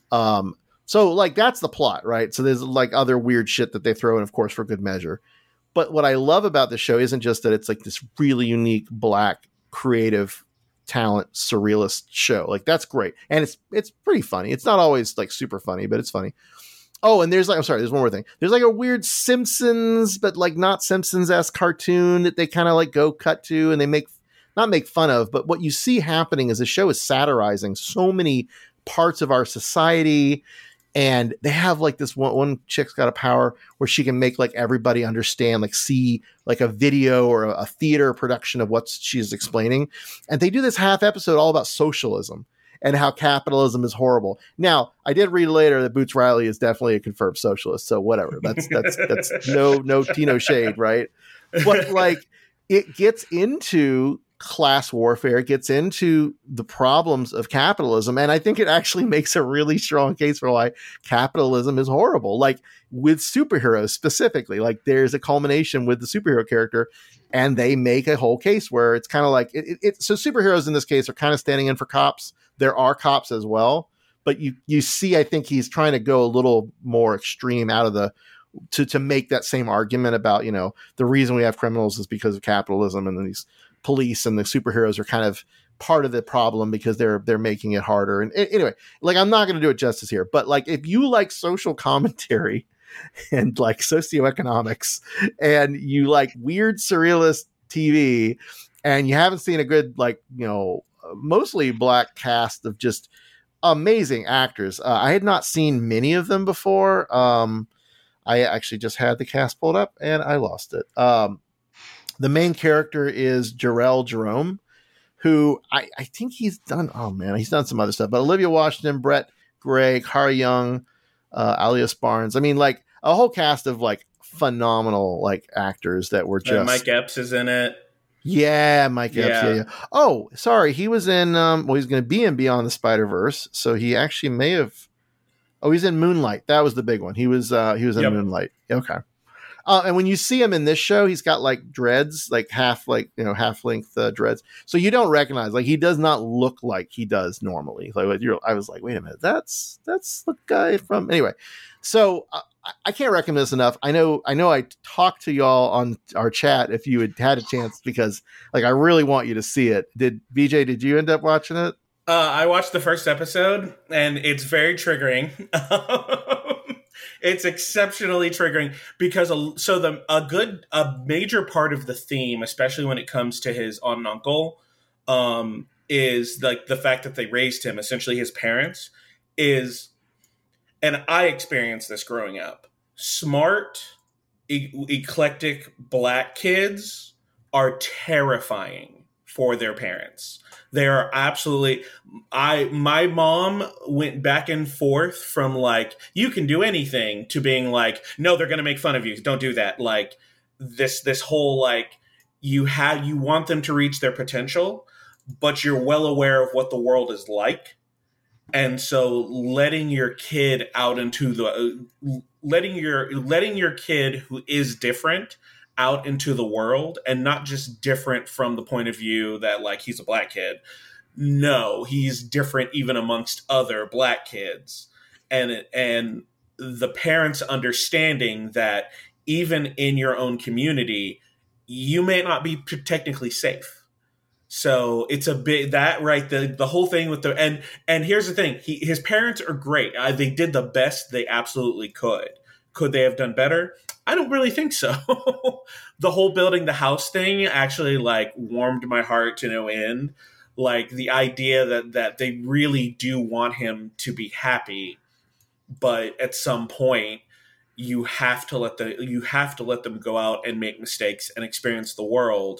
So like that's the plot, right? So there's like other weird shit that they throw in, of course, for good measure. But what I love about this show isn't just that it's like this really unique Black creative talent surrealist show. Like that's great, and it's pretty funny. It's not always like super funny, but it's funny. Oh, and there's like, I'm sorry, there's one more thing. There's like a weird Simpsons, but like not Simpsons-esque cartoon that they kind of like go cut to, and they not make fun of, but what you see happening is the show is satirizing so many parts of our society. And they have like this one chick's got a power where she can make like everybody understand, like see like a video or a theater production of what she's explaining. And they do this half episode all about socialism and how capitalism is horrible. Now, I did read later that Boots Riley is definitely a confirmed socialist. So whatever, that's no Tino shade, right? But like it gets into class warfare, it gets into the problems of capitalism, and I think it actually makes a really strong case for why capitalism is horrible. Like with superheroes specifically, like there's a culmination with the superhero character, and they make a whole case where it's kind of like so superheroes in this case are kind of standing in for cops. There are cops as well, but you see, I think he's trying to go a little more extreme out of the to make that same argument about, the reason we have criminals is because of capitalism, and then these police and the superheroes are kind of part of the problem because they're making it harder. And anyway, like I'm not going to do it justice here, but like if you like social commentary and like socioeconomics and you like weird surrealist TV and you haven't seen a good, like, mostly Black cast of just amazing actors. I had not seen many of them before. I actually just had the cast pulled up and I lost it. The main character is Jarrell Jerome, who I think he's done some other stuff. But Olivia Washington, Brett Gray, Kara Young, Alias Barnes. I mean, like a whole cast of like phenomenal like actors that were just. Mike Epps is in it. Yeah, Mike Epps. Yeah. Oh, sorry, he was in. He's going to be in Beyond the Spider-Verse, so he actually may have. Oh, he's in Moonlight. That was the big one. He was in Moonlight. Okay. And when you see him in this show, he's got like dreads, like half length dreads. So you don't recognize, like, he does not look like he does normally. Like I was like, wait a minute, that's the guy from. Anyway, so I can't recommend this enough. I know. I talked to y'all on our chat if you had a chance, because like I really want you to see it. Did you end up watching it? I watched the first episode, and it's very triggering. It's exceptionally triggering because a major part of the theme, especially when it comes to his aunt and uncle, is like the fact that they raised him, essentially his parents, is, and I experienced this growing up, smart, eclectic Black kids are terrifying for their parents. They are absolutely. My mom went back and forth from like, you can do anything, to being like, no, they're going to make fun of you. Don't do that. Like this whole like, you want them to reach their potential, but you're well aware of what the world is like. And so letting your kid out into the, letting your kid who is different out into the world, and not just different from the point of view that like he's a Black kid. No, he's different even amongst other Black kids. And the parents understanding that even in your own community, you may not be technically safe. So it's a bit that, right? The whole thing with and here's the thing. His parents are great. They did the best they absolutely could. Could they have done better? I don't really think so. The whole building the house thing actually like warmed my heart to no end. Like the idea that they really do want him to be happy, but at some point you have to let them go out and make mistakes and experience the world.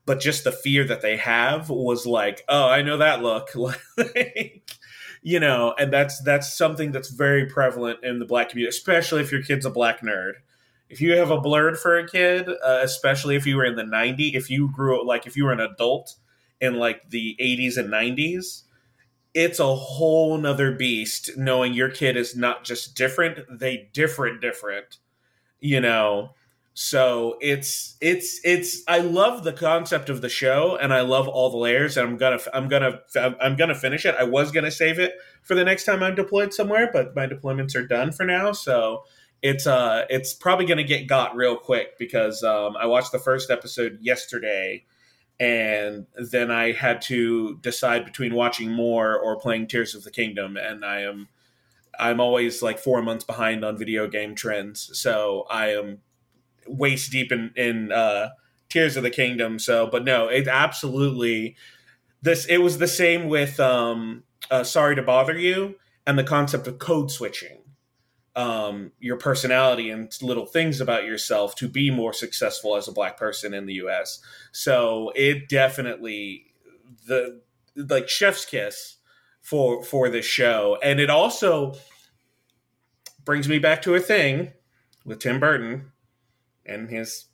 but just the fear that they have was like, oh, I know that look. Like, you know, and that's something that's very prevalent in the Black community, especially if your kid's a Black nerd. If you have a blurred for a kid, especially if you were in the 90s, if you grew up, like if you were an adult in like the 80s and 90s, it's a whole nother beast knowing your kid is not just different, they different, you know? So it's I love the concept of the show and I love all the layers, and I'm gonna finish it. I was gonna save it for the next time I'm deployed somewhere, but my deployments are done for now. So it's probably gonna get got real quick because I watched the first episode yesterday, and then I had to decide between watching more or playing Tears of the Kingdom, and I'm always like 4 months behind on video game trends, so I am waist deep in Tears of the Kingdom. So, but no, it absolutely it was the same with Sorry to Bother You and the concept of code switching your personality and little things about yourself to be more successful as a Black person in the US. So it definitely like chef's kiss for this show. And it also brings me back to a thing with Tim Burton and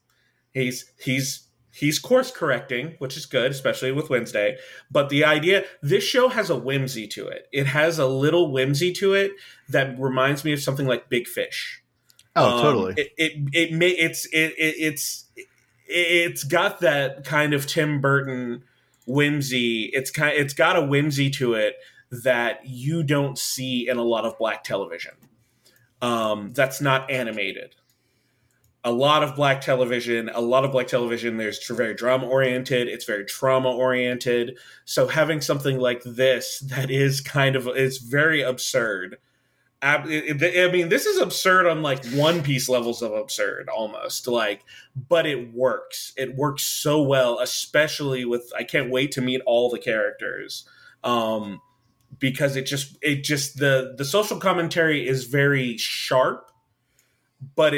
he's course correcting, which is good, especially with Wednesday. But the idea, this show has a whimsy to it. It has a little whimsy to it that reminds me of something like Big Fish. Oh, totally. It's got that kind of Tim Burton whimsy. It's got a whimsy to it that you don't see in a lot of Black television. That's not animated. A lot of Black television, there's very drama oriented. It's very trauma oriented. So having something like this that is it's very absurd. I mean, this is absurd on like One Piece levels of absurd almost, like, but it works. It works so well, especially with, I can't wait to meet all the characters. Because the social commentary is very sharp, but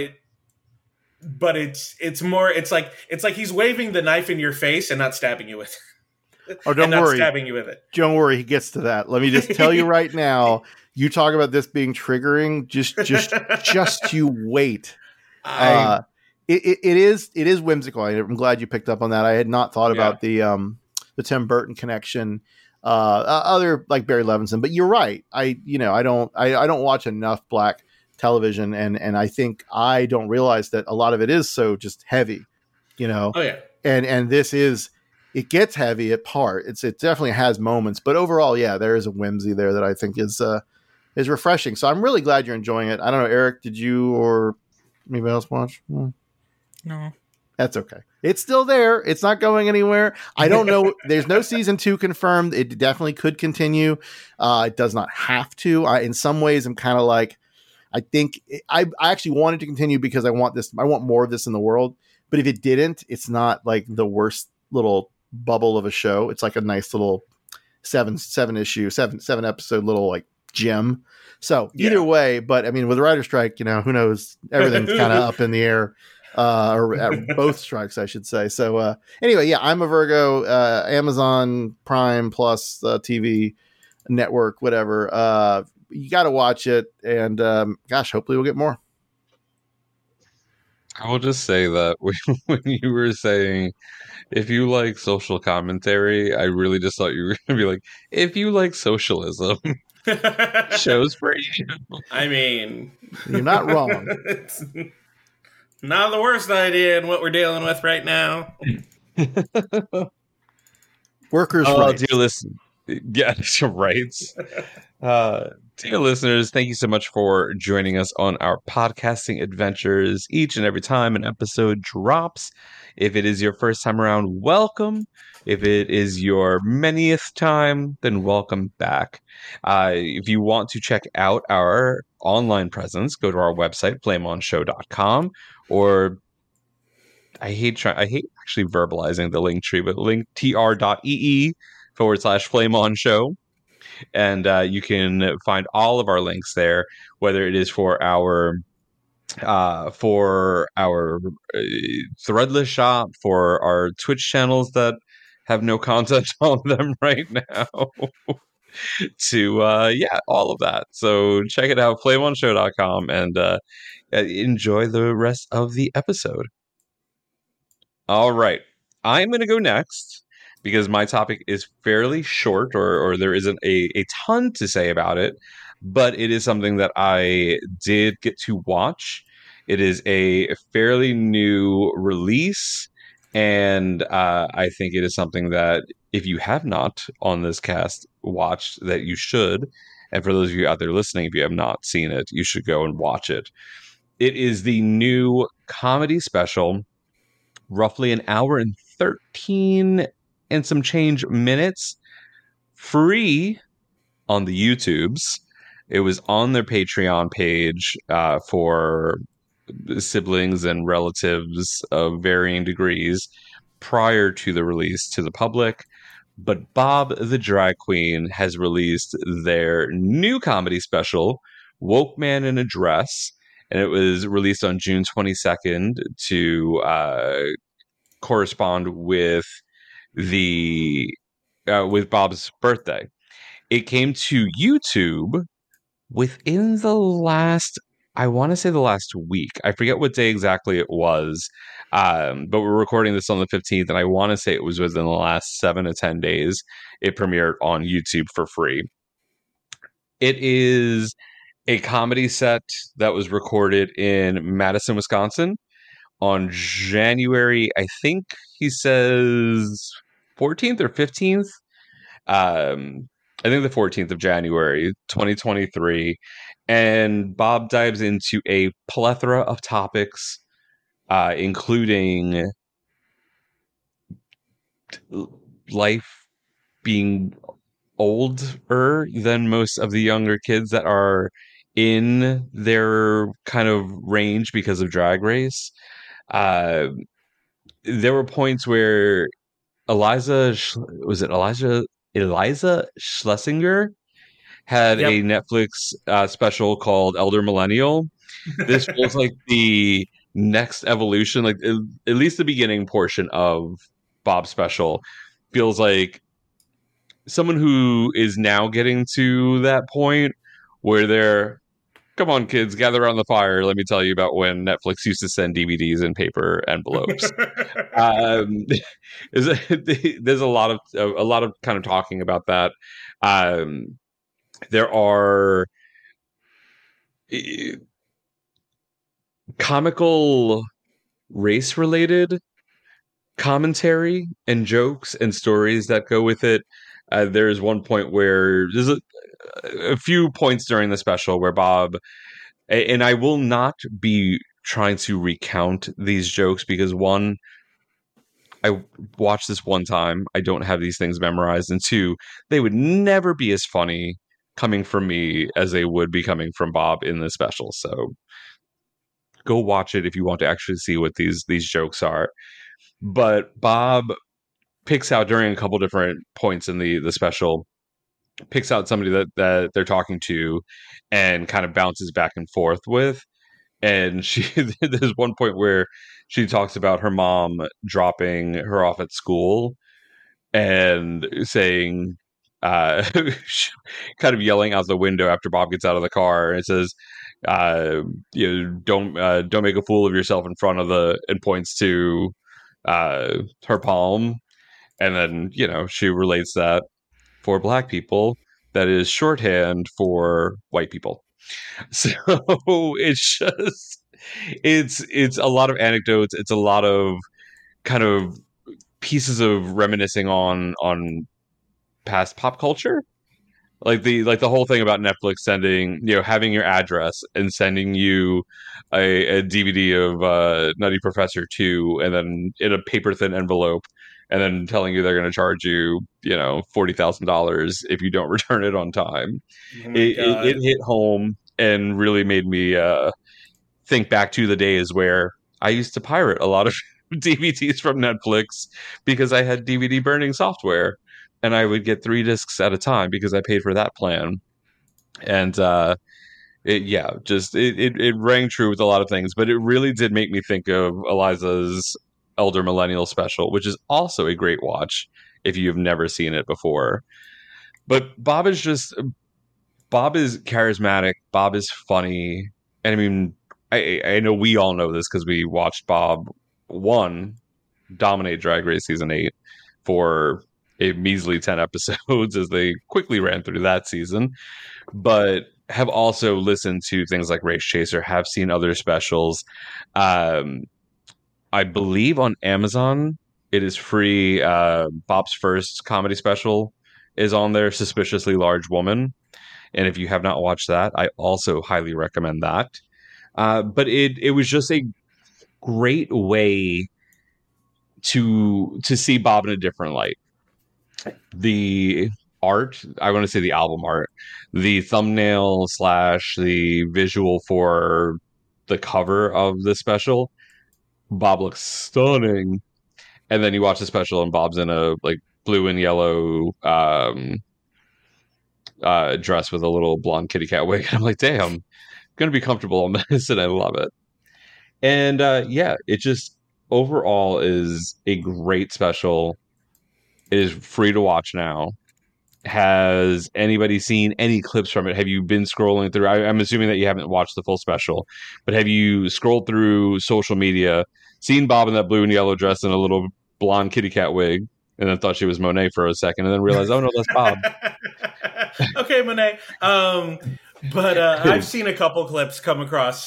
it's more, it's like he's waving the knife in your face and not stabbing you with it. Oh, don't worry. Stabbing you with it. Don't worry, he gets to that. Let me just tell you right now, you talk about this being triggering, just you wait. It is whimsical. I'm glad you picked up on that. I had not thought about the Tim Burton connection. Other like Barry Levinson, but you're right. I don't watch enough Black television, and I think I don't realize that a lot of it is so just heavy, you know. Oh yeah. And this is, it gets heavy at part. It definitely has moments, but overall, yeah, there is a whimsy there that I think is refreshing. So I'm really glad you're enjoying it. I don't know, Eric, did you or anybody else watch? No. That's okay. It's still there. It's not going anywhere. I don't know. There's no season 2 confirmed. It definitely could continue. It does not have to. In some ways, I'm kind of like, I think I actually wanted to continue because I want more of this in the world. But if it didn't, it's not like the worst little bubble of a show. It's like a nice little seven episode little like gem. So either way, but I mean, with the writer strike, you know, who knows? Everything's kind of up in the air. Or at both strikes, I should say. So anyway, yeah, I'm a Virgo, Amazon Prime Plus TV network, whatever. You got to watch it, and gosh, hopefully we'll get more. I will just say that when you were saying if you like social commentary, I really just thought you were going to be like, if you like socialism, shows for you. I mean, you're not wrong. It's not the worst idea in what we're dealing with right now. Workers' rights. Dear listen, yeah, rights. Dear listeners, thank you so much for joining us on our podcasting adventures each and every time an episode drops. If it is your first time around, welcome. If it is your manyth time, then welcome back. If you want to check out our online presence, go to our website, flameonshow.com, or I hate actually verbalizing the link tree, but linktr.ee/flameonshow. And you can find all of our links there, whether it is for our for our Threadless shop, for our Twitch channels that have no content on them right now, to all of that. So check it out, flameonshow.com, and enjoy the rest of the episode. All right, I'm going to go next because my topic is fairly short, or there isn't a ton to say about it, but it is something that I did get to watch. It is a fairly new release, and I think it is something that if you have not on this cast watched, that you should. And for those of you out there listening, if you have not seen it, you should go and watch it. It is the new comedy special, roughly an hour and 13 and some change minutes, free on the YouTubes. It was on their Patreon page for siblings and relatives of varying degrees prior to the release to the public. But Bob the Drag Queen has released their new comedy special, Woke Man in a Dress, and it was released on June 22nd to correspond with with Bob's birthday. It came to YouTube within the last, I want to say the last week. I forget what day exactly it was, but we're recording this on the 15th, and I want to say it was within the last 7 to 10 days. It premiered on YouTube for free. It is a comedy set that was recorded in Madison, Wisconsin on January, I think he says 14th or 15th. I think the 14th of January, 2023. And Bob dives into a plethora of topics, including life being older than most of the younger kids that are in their kind of range because of Drag Race. There were points where Eliza Schlesinger had a Netflix special called Elder Millennial. This was like the next evolution, like at least the beginning portion of Bob's special feels like someone who is now getting to that point where they're, come on, kids, gather around the fire. Let me tell you about when Netflix used to send DVDs in paper envelopes. There's a lot of kind of talking about that. There are comical race-related commentary and jokes and stories that go with it. There's one point where there's a few points during the special where Bob, and I will not be trying to recount these jokes because one, I watched this one time. I don't have these things memorized. And two, they would never be as funny coming from me as they would be coming from Bob in this special. So go watch it if you want to actually see what these jokes are. But Bob picks out during a couple different points in the special, picks out somebody that they're talking to and kind of bounces back and forth with. And there's one point where she talks about her mom dropping her off at school and saying, kind of yelling out the window after Bob gets out of the car, and it says, don't make a fool of yourself in front of and points to her palm. And then, she relates that for Black people, that is shorthand for white people. So it's a lot of anecdotes. It's a lot of kind of pieces of reminiscing on past pop culture. Like the whole thing about Netflix sending, having your address and sending you a DVD of Nutty Professor 2 and then in a paper thin envelope, and then telling you they're going to charge you, $40,000 if you don't return it on time. It hit home and really made me think back to the days where I used to pirate a lot of DVDs from Netflix because I had DVD burning software, and I would get 3 discs at a time because I paid for that plan. And It rang true with a lot of things, but it really did make me think of Eliza's Elder Millennial special, which is also a great watch if you've never seen it before. But Bob is charismatic. Bob is funny. And I mean, I know we all know this because we watched Bob dominate Drag Race Season 8 for a measly 10 episodes as they quickly ran through that season. But have also listened to things like Race Chaser, have seen other specials. I believe on Amazon it is free. Bob's first comedy special is on there, Suspiciously Large Woman. And if you have not watched that, I also highly recommend that. But it was just a great way to see Bob in a different light. The art, I want to say the album art, the thumbnail / the visual for the cover of the special, Bob looks stunning. And then you watch the special and Bob's in a like blue and yellow dress with a little blonde kitty cat wig. And I'm like, damn, I'm gonna be comfortable on this, and I love it. And it just overall is a great special. It is free to watch now. Has anybody seen any clips from it? Have you been scrolling through? I'm assuming that you haven't watched the full special, but have you scrolled through social media, seen Bob in that blue and yellow dress and a little blonde kitty cat wig, and then thought she was Monet for a second, and then realized, oh no, that's Bob. Okay, Monet. But I've seen a couple clips come across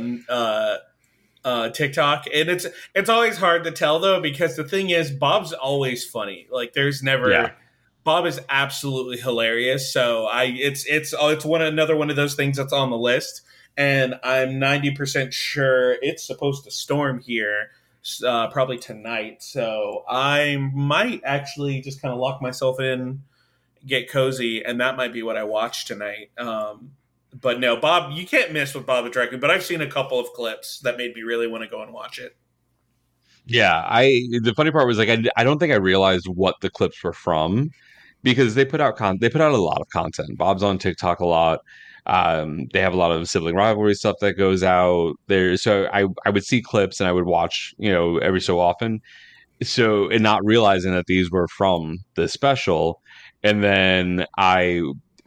TikTok, and it's always hard to tell though, because the thing is, Bob's always funny. Like there's never. Yeah. Bob is absolutely hilarious. So it's another one of those things that's on the list, and I'm 90% sure it's supposed to storm here probably tonight. So I might actually just kind of lock myself in, get cozy, and that might be what I watch tonight. But no, Bob, you can't miss with Bob the Drag Queen. But I've seen a couple of clips that made me really want to go and watch it. Yeah, the funny part was like I don't think I realized what the clips were from, because they put out a lot of content. Bob's on TikTok a lot. They have a lot of sibling rivalry stuff that goes out there. So I would see clips and I would watch, every so often. So, and not realizing that these were from the special. And then I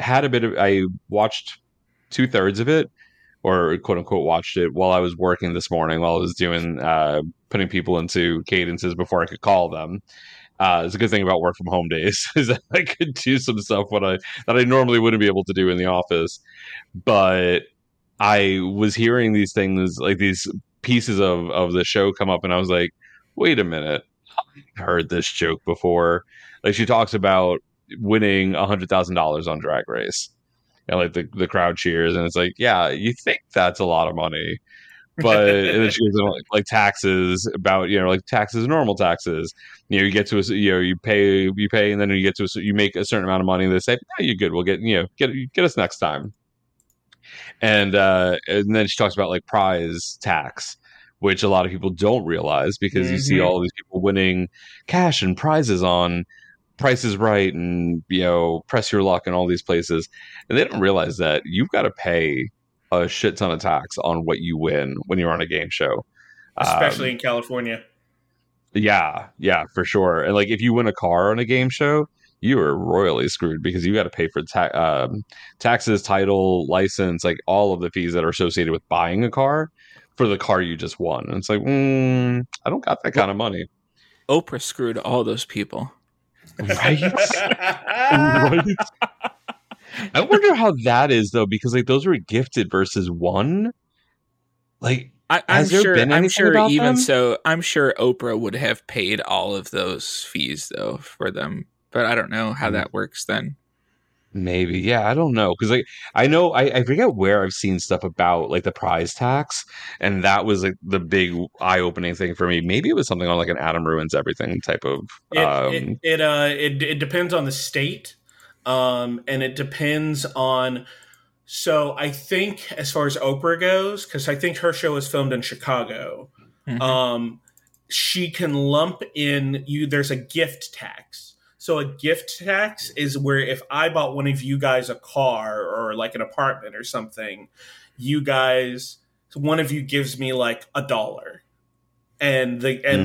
watched 2/3 of it, or quote unquote watched it while I was working this morning, while I was doing, putting people into cadences before I could call them. It's a good thing about work from home days is that I could do some stuff that I normally wouldn't be able to do in the office. But I was hearing these things, like these pieces of the show come up, and I was like, wait a minute, I've heard this joke before. Like she talks about winning $100,000 on Drag Race, and like the crowd cheers, and it's like, yeah, you think that's a lot of money. But and then she goes like taxes, about like taxes, normal taxes. You get to you pay, and then you get to you make a certain amount of money, and they say, "Yeah, you're good. We'll get get us next time." And then she talks about like prize tax, which a lot of people don't realize, because you see all these people winning cash and prizes on Price is Right and Press Your Luck and all these places, and they don't realize that you've got to pay a shit ton of tax on what you win when you're on a game show, especially in California. Yeah, for sure. And like if you win a car on a game show, you are royally screwed, because you got to pay for taxes, title, license, like all of the fees that are associated with buying a car for the car you just won. And it's like, I don't got that kind of money. Oprah screwed all those people, right? Right. I wonder how that is though, because like those were gifted versus won. Like, I'm sure even so, I'm sure Oprah would have paid all of those fees though for them, but I don't know how that works then. Maybe, yeah, I don't know, because like I know I forget where I've seen stuff about like the prize tax, and that was like the big eye-opening thing for me. Maybe it was something on like an Adam Ruins Everything type of. It depends on the state. And it depends on, so I think as far as Oprah goes, because I think her show is filmed in Chicago, she can lump in there's a gift tax. So a gift tax is where if I bought one of you guys a car or like an apartment or something, one of you gives me like $1. And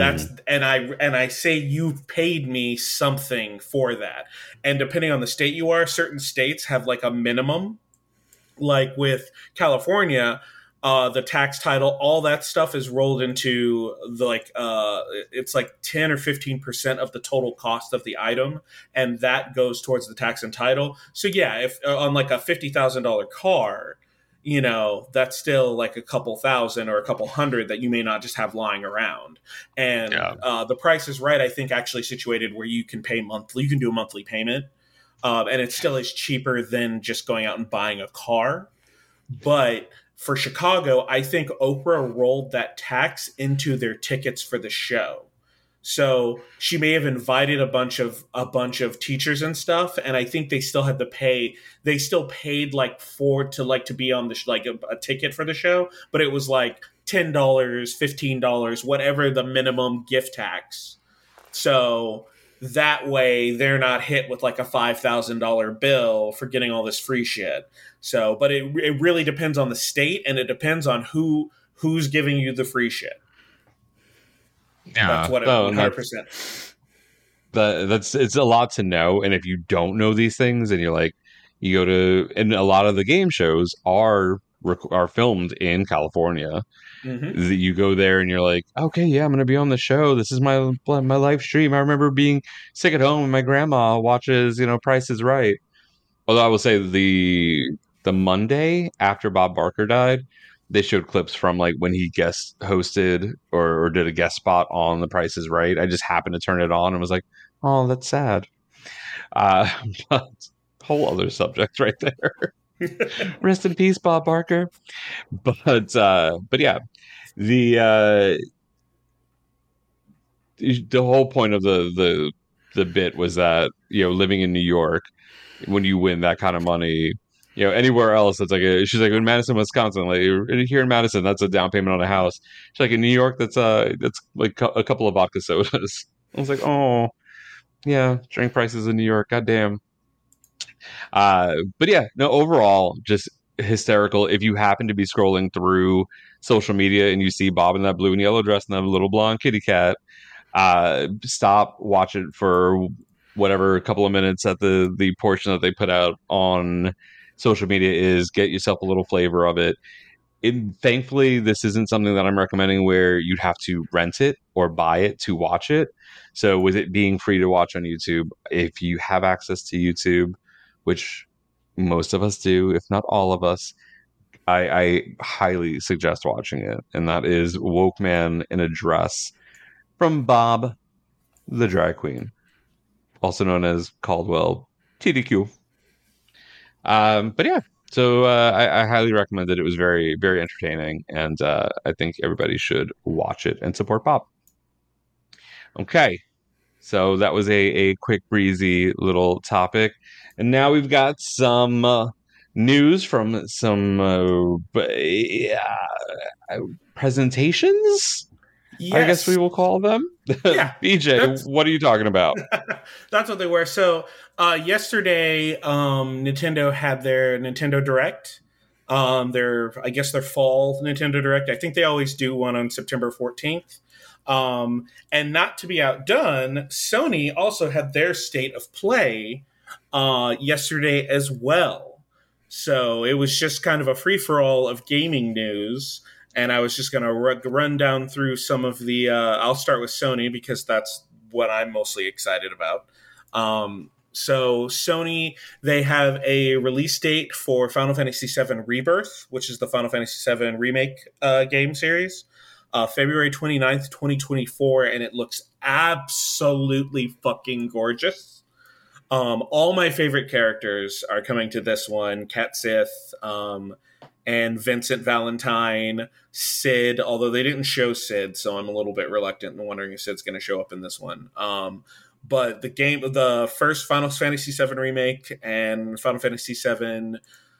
I say you've paid me something for that. And depending on the state you are, certain states have like a minimum. Like with California, the tax title, all that stuff is rolled into it's like 10 or 15% of the total cost of the item, and that goes towards the tax and title. So yeah, if on like a $50,000 car, that's still like a couple thousand or a couple hundred that you may not just have lying around. And The Price is Right, I think, actually situated where you can pay monthly. You can do a monthly payment. And it still is cheaper than just going out and buying a car. But for Chicago, I think Oprah rolled that tax into their tickets for the show. So she may have invited a bunch of teachers and stuff, and I think they still had to pay. They still paid like to be on the like a ticket for the show, but it was like $10, $15, whatever the minimum gift tax. So that way they're not hit with like a $5,000 bill for getting all this free shit. So, but it really depends on the state, and it depends on who's giving you the free shit. Yeah, that's what 100%. It's a lot to know, and if you don't know these things, and you go to, and a lot of the game shows are filmed in California. Mm-hmm. You go there and you're like, okay, yeah, I'm gonna be on the show. This is my live stream. I remember being sick at home and my grandma watches, Price is Right. Although I will say the Monday after Bob Barker died, they showed clips from like when he guest hosted or did a guest spot on The Price is Right. I just happened to turn it on and was like, oh, that's sad. But whole other subject right there. Rest in peace, Bob Barker. But yeah, the whole point of the bit was that living in New York, when you win that kind of money, anywhere else it's like she's like in Madison, Wisconsin, like here in Madison, that's a down payment on a house. She's like in New York, that's like a couple of vodka sodas. I was like, oh yeah, drink prices in New York, goddamn. But yeah, no, overall, just hysterical. If you happen to be scrolling through social media and you see Bob in that blue and yellow dress and that little blonde kitty cat, stop, watch it for whatever a couple of minutes at the portion that they put out on social media is. Get yourself a little flavor of it. Thankfully, this isn't something that I'm recommending where you'd have to rent it or buy it to watch it. So with it being free to watch on YouTube, if you have access to YouTube, which most of us do, if not all of us, I highly suggest watching it. And that is Woke Man in a Dress from Bob the Drag Queen, also known as Caldwell TDQ. But yeah, so I highly recommend it. It was very, very entertaining, and I think everybody should watch it and support Bob. Okay, so that was a quick, breezy little topic. And now we've got some news from some presentations, yes. I guess we will call them. Yeah, BJ, what are you talking about? That's what they were. So yesterday, Nintendo had their Nintendo Direct. Their fall Nintendo Direct. I think they always do one on September 14th. And not to be outdone, Sony also had their State of Play yesterday as well. So it was just kind of a free-for-all of gaming news. And I was just going to run down through some of the... I'll start with Sony because that's what I'm mostly excited about. So Sony, they have a release date for Final Fantasy VII Rebirth, which is the Final Fantasy VII Remake game series. February 29th, 2024, and it looks absolutely fucking gorgeous. All my favorite characters are coming to this one. Cat Sith, and Vincent Valentine, Sid, although they didn't show Sid, so I'm a little bit reluctant and wondering if Sid's going to show up in this one. But the first Final Fantasy VII Remake and Final Fantasy VII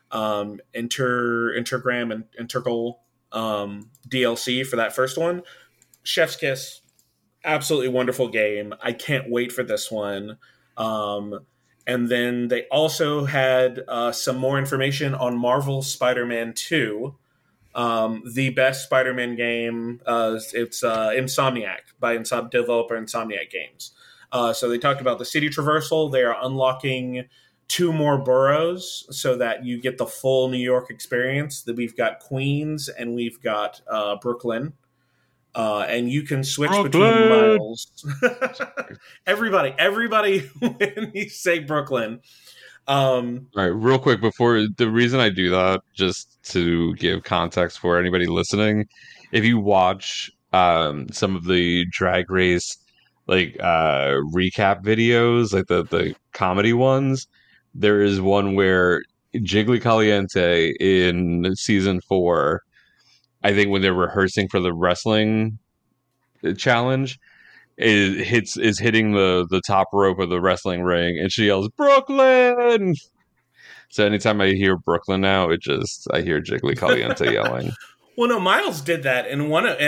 Intergram and Intercal DLC for that first one, chef's kiss, absolutely wonderful game. I can't wait for this one. And then they also had some more information on Marvel's Spider-Man 2, the best Spider-Man game. It's Insomniac by developer Insomniac Games. So they talked about the city traversal. They are unlocking 2 more boroughs so that you get the full New York experience. That we've got Queens and we've got Brooklyn. And you can switch between miles. everybody, when you say Brooklyn. All right, real quick before the reason I do that, just to give context for anybody listening, if you watch some of the Drag Race recap videos, like the comedy ones, there is one where Jiggly Caliente in season 4, I think when they're rehearsing for the wrestling challenge, is hitting the top rope of the wrestling ring, and she yells Brooklyn. So anytime I hear Brooklyn now, I hear Jiggly Caliente yelling. Well, no, Miles did that in one of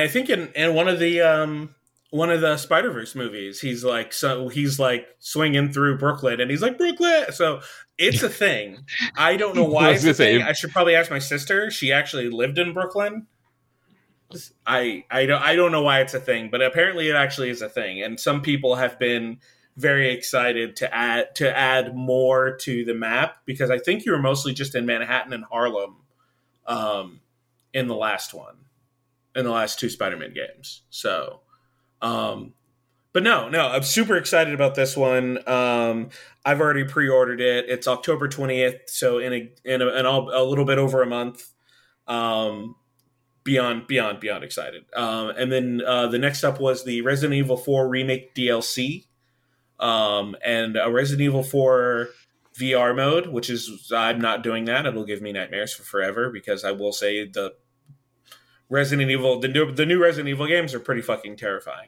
the Spider-Verse movies. He's like swinging through Brooklyn, and he's like Brooklyn. So it's a thing. I don't know why it's a thing. I should probably ask my sister. She actually lived in Brooklyn. I don't know why it's a thing, but apparently it actually is a thing, and some people have been very excited to add more to the map, because I think you were mostly just in Manhattan and Harlem in the last 2 Spider-Man games. So, but no, I'm super excited about this one. I've already pre-ordered it. It's October 20th, so in a little bit over a month. Beyond excited. And then the next up was the Resident Evil 4 Remake DLC, and a Resident Evil 4 VR mode, which is, I'm not doing that. It'll give me nightmares for forever, because I will say the new Resident Evil games are pretty fucking terrifying.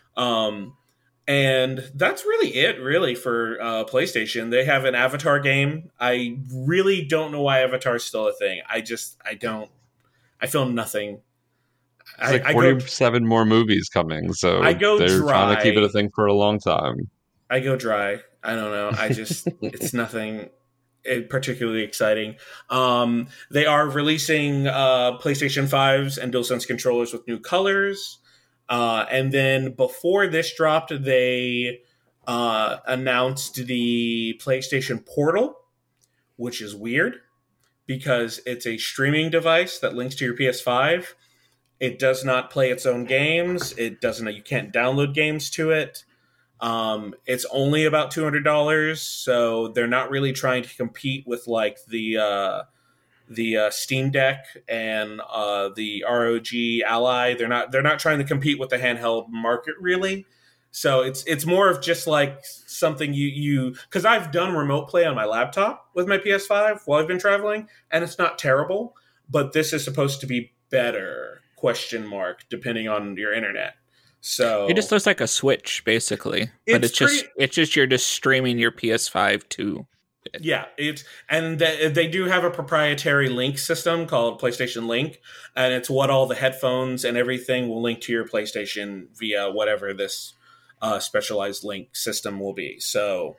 And that's really it for PlayStation. They have an Avatar game. I really don't know why Avatar is still a thing. I feel nothing. It's 47 more movies coming, so they're trying to keep it a thing for a long time. I go dry. I don't know. It's nothing particularly exciting. They are releasing PlayStation 5s and DualSense controllers with new colors. And then before this dropped, they announced the PlayStation Portal, which is weird, because it's a streaming device that links to your PS5. It does not play its own games. You can't download games to it. It's only about $200, so they're not really trying to compete with like the Steam Deck and the ROG Ally. They're not trying to compete with the handheld market, really. So it's more of just like something you because I've done remote play on my laptop with my PS5 while I've been traveling, and it's not terrible. But this is supposed to be better? ? Depending on your internet. So it just looks like a Switch, basically. But it's just you're just streaming your PS5 to it. Yeah, they do have a proprietary link system called PlayStation Link, and it's what all the headphones and everything will link to your PlayStation via whatever this specialized link system will be. So,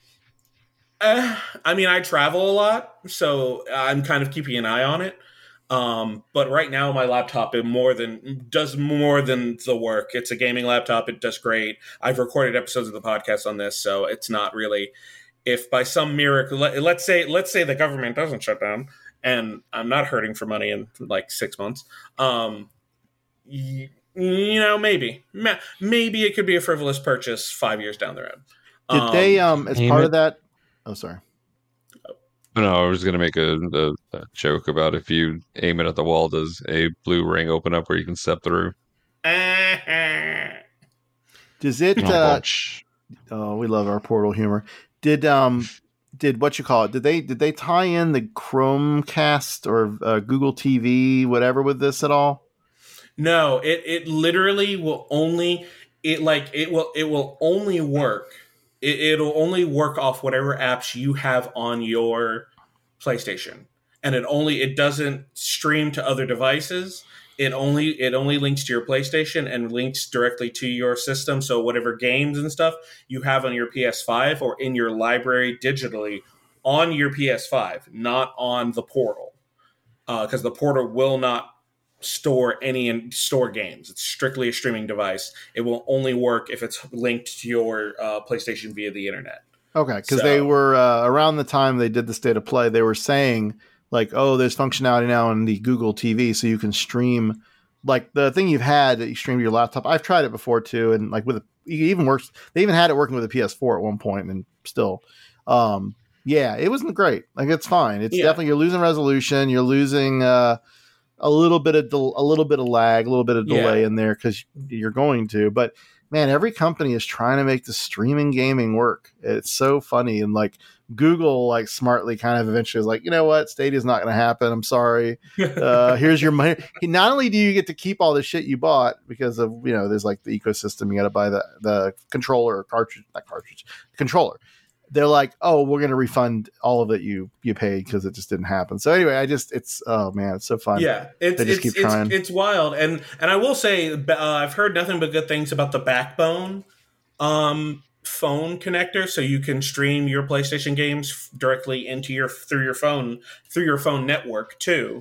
I travel a lot, so I'm kind of keeping an eye on it. But right now my laptop does more than the work. It's a gaming laptop. It does great. I've recorded episodes of the podcast on this, so it's not really, if by some miracle, let's say the government doesn't shut down and I'm not hurting for money in like 6 months. Maybe it could be a frivolous purchase 5 years down the road. Did they, as part of that, oh, sorry. No, I was going to make a joke about if you aim it at the wall, does a blue ring open up where you can step through? Does it? We love our Portal humor. Did what you call it? Did they tie in the Chromecast or Google TV whatever with this at all? No, it literally will only it will only work. It'll only work off whatever apps you have on your PlayStation, and it doesn't stream to other devices. it only links to your PlayStation and links directly to your system. So whatever games and stuff you have on your PS5 or in your library digitally on your PS5, not on the portal, because the portal will not store games. It's strictly a streaming device. It will only work if it's linked to your PlayStation via the internet. Okay, because they were around the time they did the State of Play, they were saying like, oh, there's functionality now in the Google TV, so you can stream like the thing you've had that you stream to your laptop. I've tried it before too, and like it even works. They even had it working with a PS4 at one point, and still, yeah, it wasn't great. Like it's fine. It's definitely you're losing resolution. You're losing a little bit of lag, a little bit of delay in there because you're going to, but. Man, every company is trying to make the streaming gaming work. It's so funny. And like Google, like smartly kind of eventually was like, you know what? Stadia's not going to happen. I'm sorry. Here's your money. Not only do you get to keep all the shit you bought because of, there's like the ecosystem, you got to buy the controller or controller. They're like, oh, we're going to refund all of it you paid because it just didn't happen. So anyway, oh man, it's so fun. Yeah, it's wild. And I will say, I've heard nothing but good things about the Backbone phone connector, so you can stream your PlayStation games directly into through your phone network too.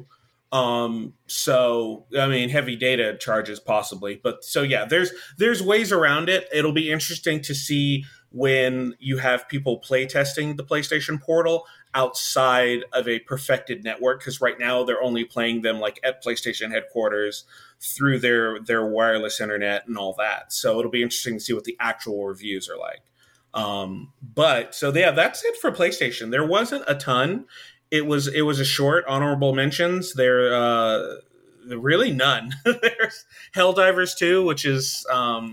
So I mean, heavy data charges possibly, but so yeah, there's ways around it. It'll be interesting to see when you have people play testing the PlayStation Portal outside of a perfected network, because right now they're only playing them like at PlayStation headquarters through their wireless internet and all that. So it'll be interesting to see what the actual reviews are like. But so yeah, that's it for PlayStation. There wasn't a ton. It was a short honorable mentions. There really none. There's Helldivers 2, which is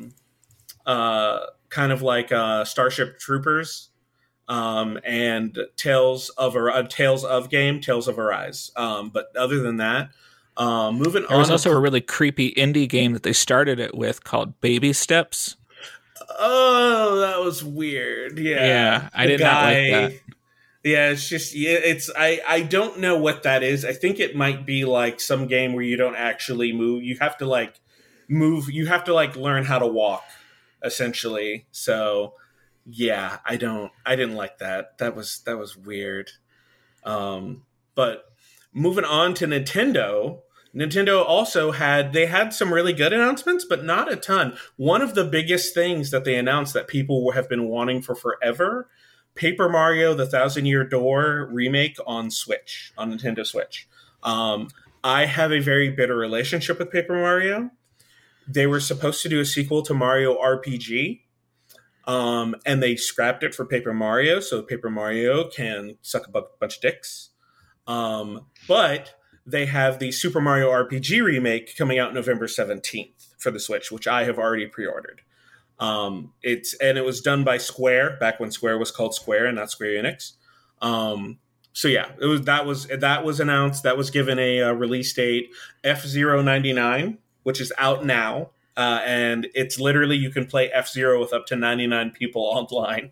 kind of like Starship Troopers, and Tales of Arise. But other than that, moving on. There was also a really creepy indie game that they started it with called Baby Steps. Oh, that was weird. Yeah, I did not like that. Yeah, it's just I don't know what that is. I think it might be like some game where you don't actually move. You have to like move. You have to like learn how to walk, essentially. So yeah, I didn't like that. That was weird. But moving on to Nintendo also had some really good announcements, but not a ton. One of the biggest things that they announced that people have been wanting for forever, Paper Mario: The Thousand Year Door remake on Nintendo Switch. I have a very bitter relationship with Paper Mario. They were supposed to do a sequel to Mario RPG, and they scrapped it for Paper Mario, so Paper Mario can suck a bunch of dicks. But they have the Super Mario RPG remake coming out November 17th for the Switch, which I have already pre-ordered. It was done by Square back when Square was called Square and not Square Enix. So yeah, that was announced. That was given a release date, F-Zero 99, which is out now. And it's literally, you can play F-Zero with up to 99 people online.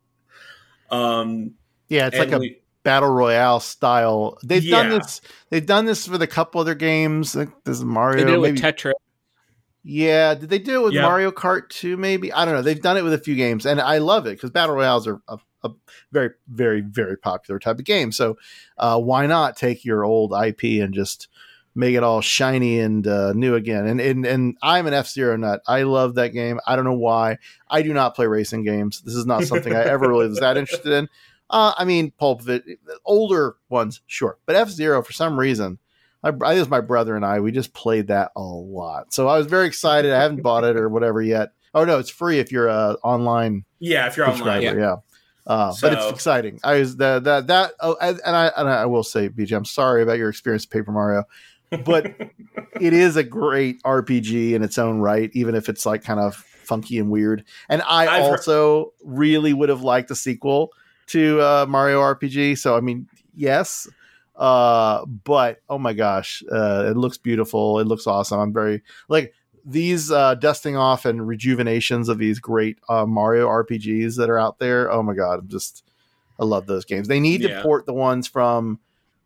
Yeah, it's like a battle royale style. They've done this with a couple other games. Like this Mario. They did it with Tetris. Yeah, did they do it with Mario Kart 2 maybe? I don't know. They've done it with a few games, and I love it because battle royales are a very, very, very popular type of game. So why not take your old IP and just make it all shiny and new again? And I'm an F-Zero nut. I love that game. I don't know why. I do not play racing games. This is not something I ever really was that interested in. I mean, Pulp of it, older ones, sure. But F-Zero, for some reason, I think it was my brother and I, we just played that a lot. So I was very excited. I haven't bought it or whatever yet. Oh, no, it's free if you're online. Yeah, if you're online. Yeah. But it's exciting. I will say, BJ, I'm sorry about your experience with Paper Mario, but it is a great RPG in its own right, even if it's like kind of funky and weird. And I also really would have liked a sequel to Mario RPG. So, I mean, yes. But oh my gosh, it looks beautiful. It looks awesome. I'm very like these dusting off and rejuvenations of these great Mario RPGs that are out there. Oh my God. I love those games. They need to port the ones from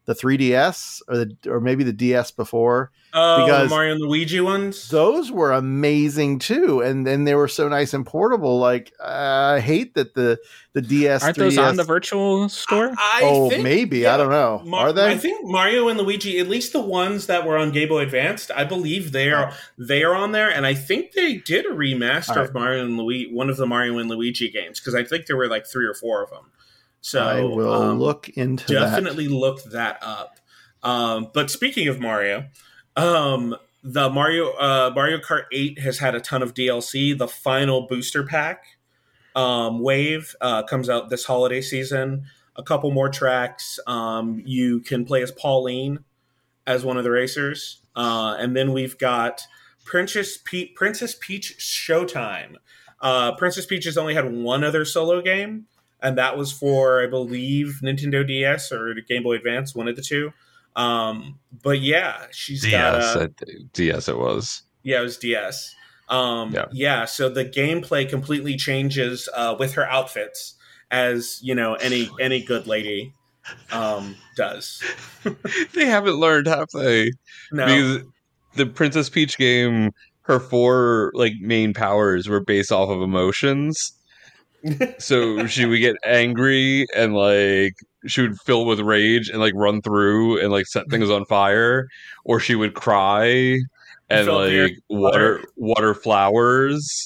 the 3DS or maybe the DS before. Oh, Because the Mario and Luigi ones. those were amazing too, and then they were so nice and portable. Like I hate that the DS Aren't 3DS, those on the virtual store? Oh, maybe. I don't know. Are they? I think Mario and Luigi, at least the ones that were on Game Boy Advanced, I believe they are on there, and I think they did a remaster of Mario and Luigi, one of the Mario and Luigi games, because I think there were like 3 or 4 of them. So I will look into definitely look that up. But speaking of Mario, the Mario Kart 8 has had a ton of DLC. The final booster pack wave comes out this holiday season. A couple more tracks. You can play as Pauline as one of the racers, and then we've got Princess Peach Showtime. Princess Peach has only had one other solo game, and that was for, I believe, Nintendo DS or Game Boy Advance, one of the two. But yeah, she's got DS. It was. Yeah, it was DS. Yeah. So the gameplay completely changes with her outfits, as you know, any good lady does. They haven't learned, have they? No. Because the Princess Peach game, her 4 like main powers were based off of emotions. So she would get angry and like she would fill with rage and like run through and like set things on fire, or she would cry and like water flowers.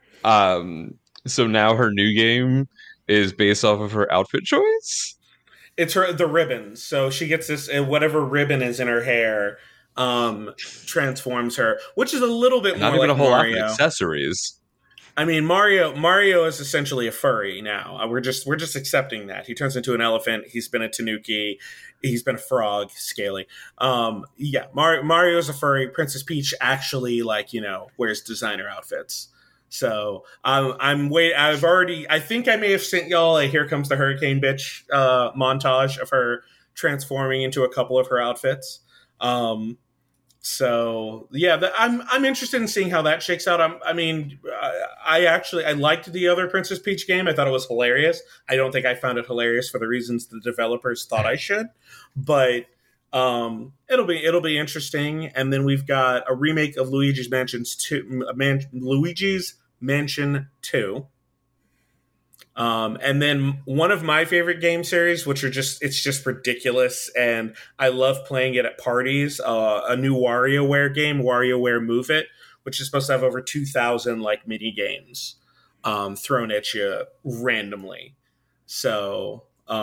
So now her new game is based off of her outfit choice. It's the ribbons. So she gets this whatever ribbon is in her hair transforms her, which is a little bit Not more even like a whole Mario. lot of accessories. I mean, Mario is essentially a furry now. We're just accepting that. He turns into an elephant. He's been a tanuki. He's been a frog, scaly. Mario is a furry. Princess Peach actually, wears designer outfits. So I think I may have sent y'all a "Here Comes the Hurricane Bitch" montage of her transforming into a couple of her outfits. So yeah, I'm interested in seeing how that shakes out. I liked the other Princess Peach game. I thought it was hilarious. I don't think I found it hilarious for the reasons the developers thought I should, but it'll be interesting. And then we've got a remake of Luigi's Mansion 2. And then one of my favorite game series, which it's just ridiculous, and I love playing it at parties. A new WarioWare game, WarioWare Move It, which is supposed to have over 2,000 mini games thrown at you randomly. So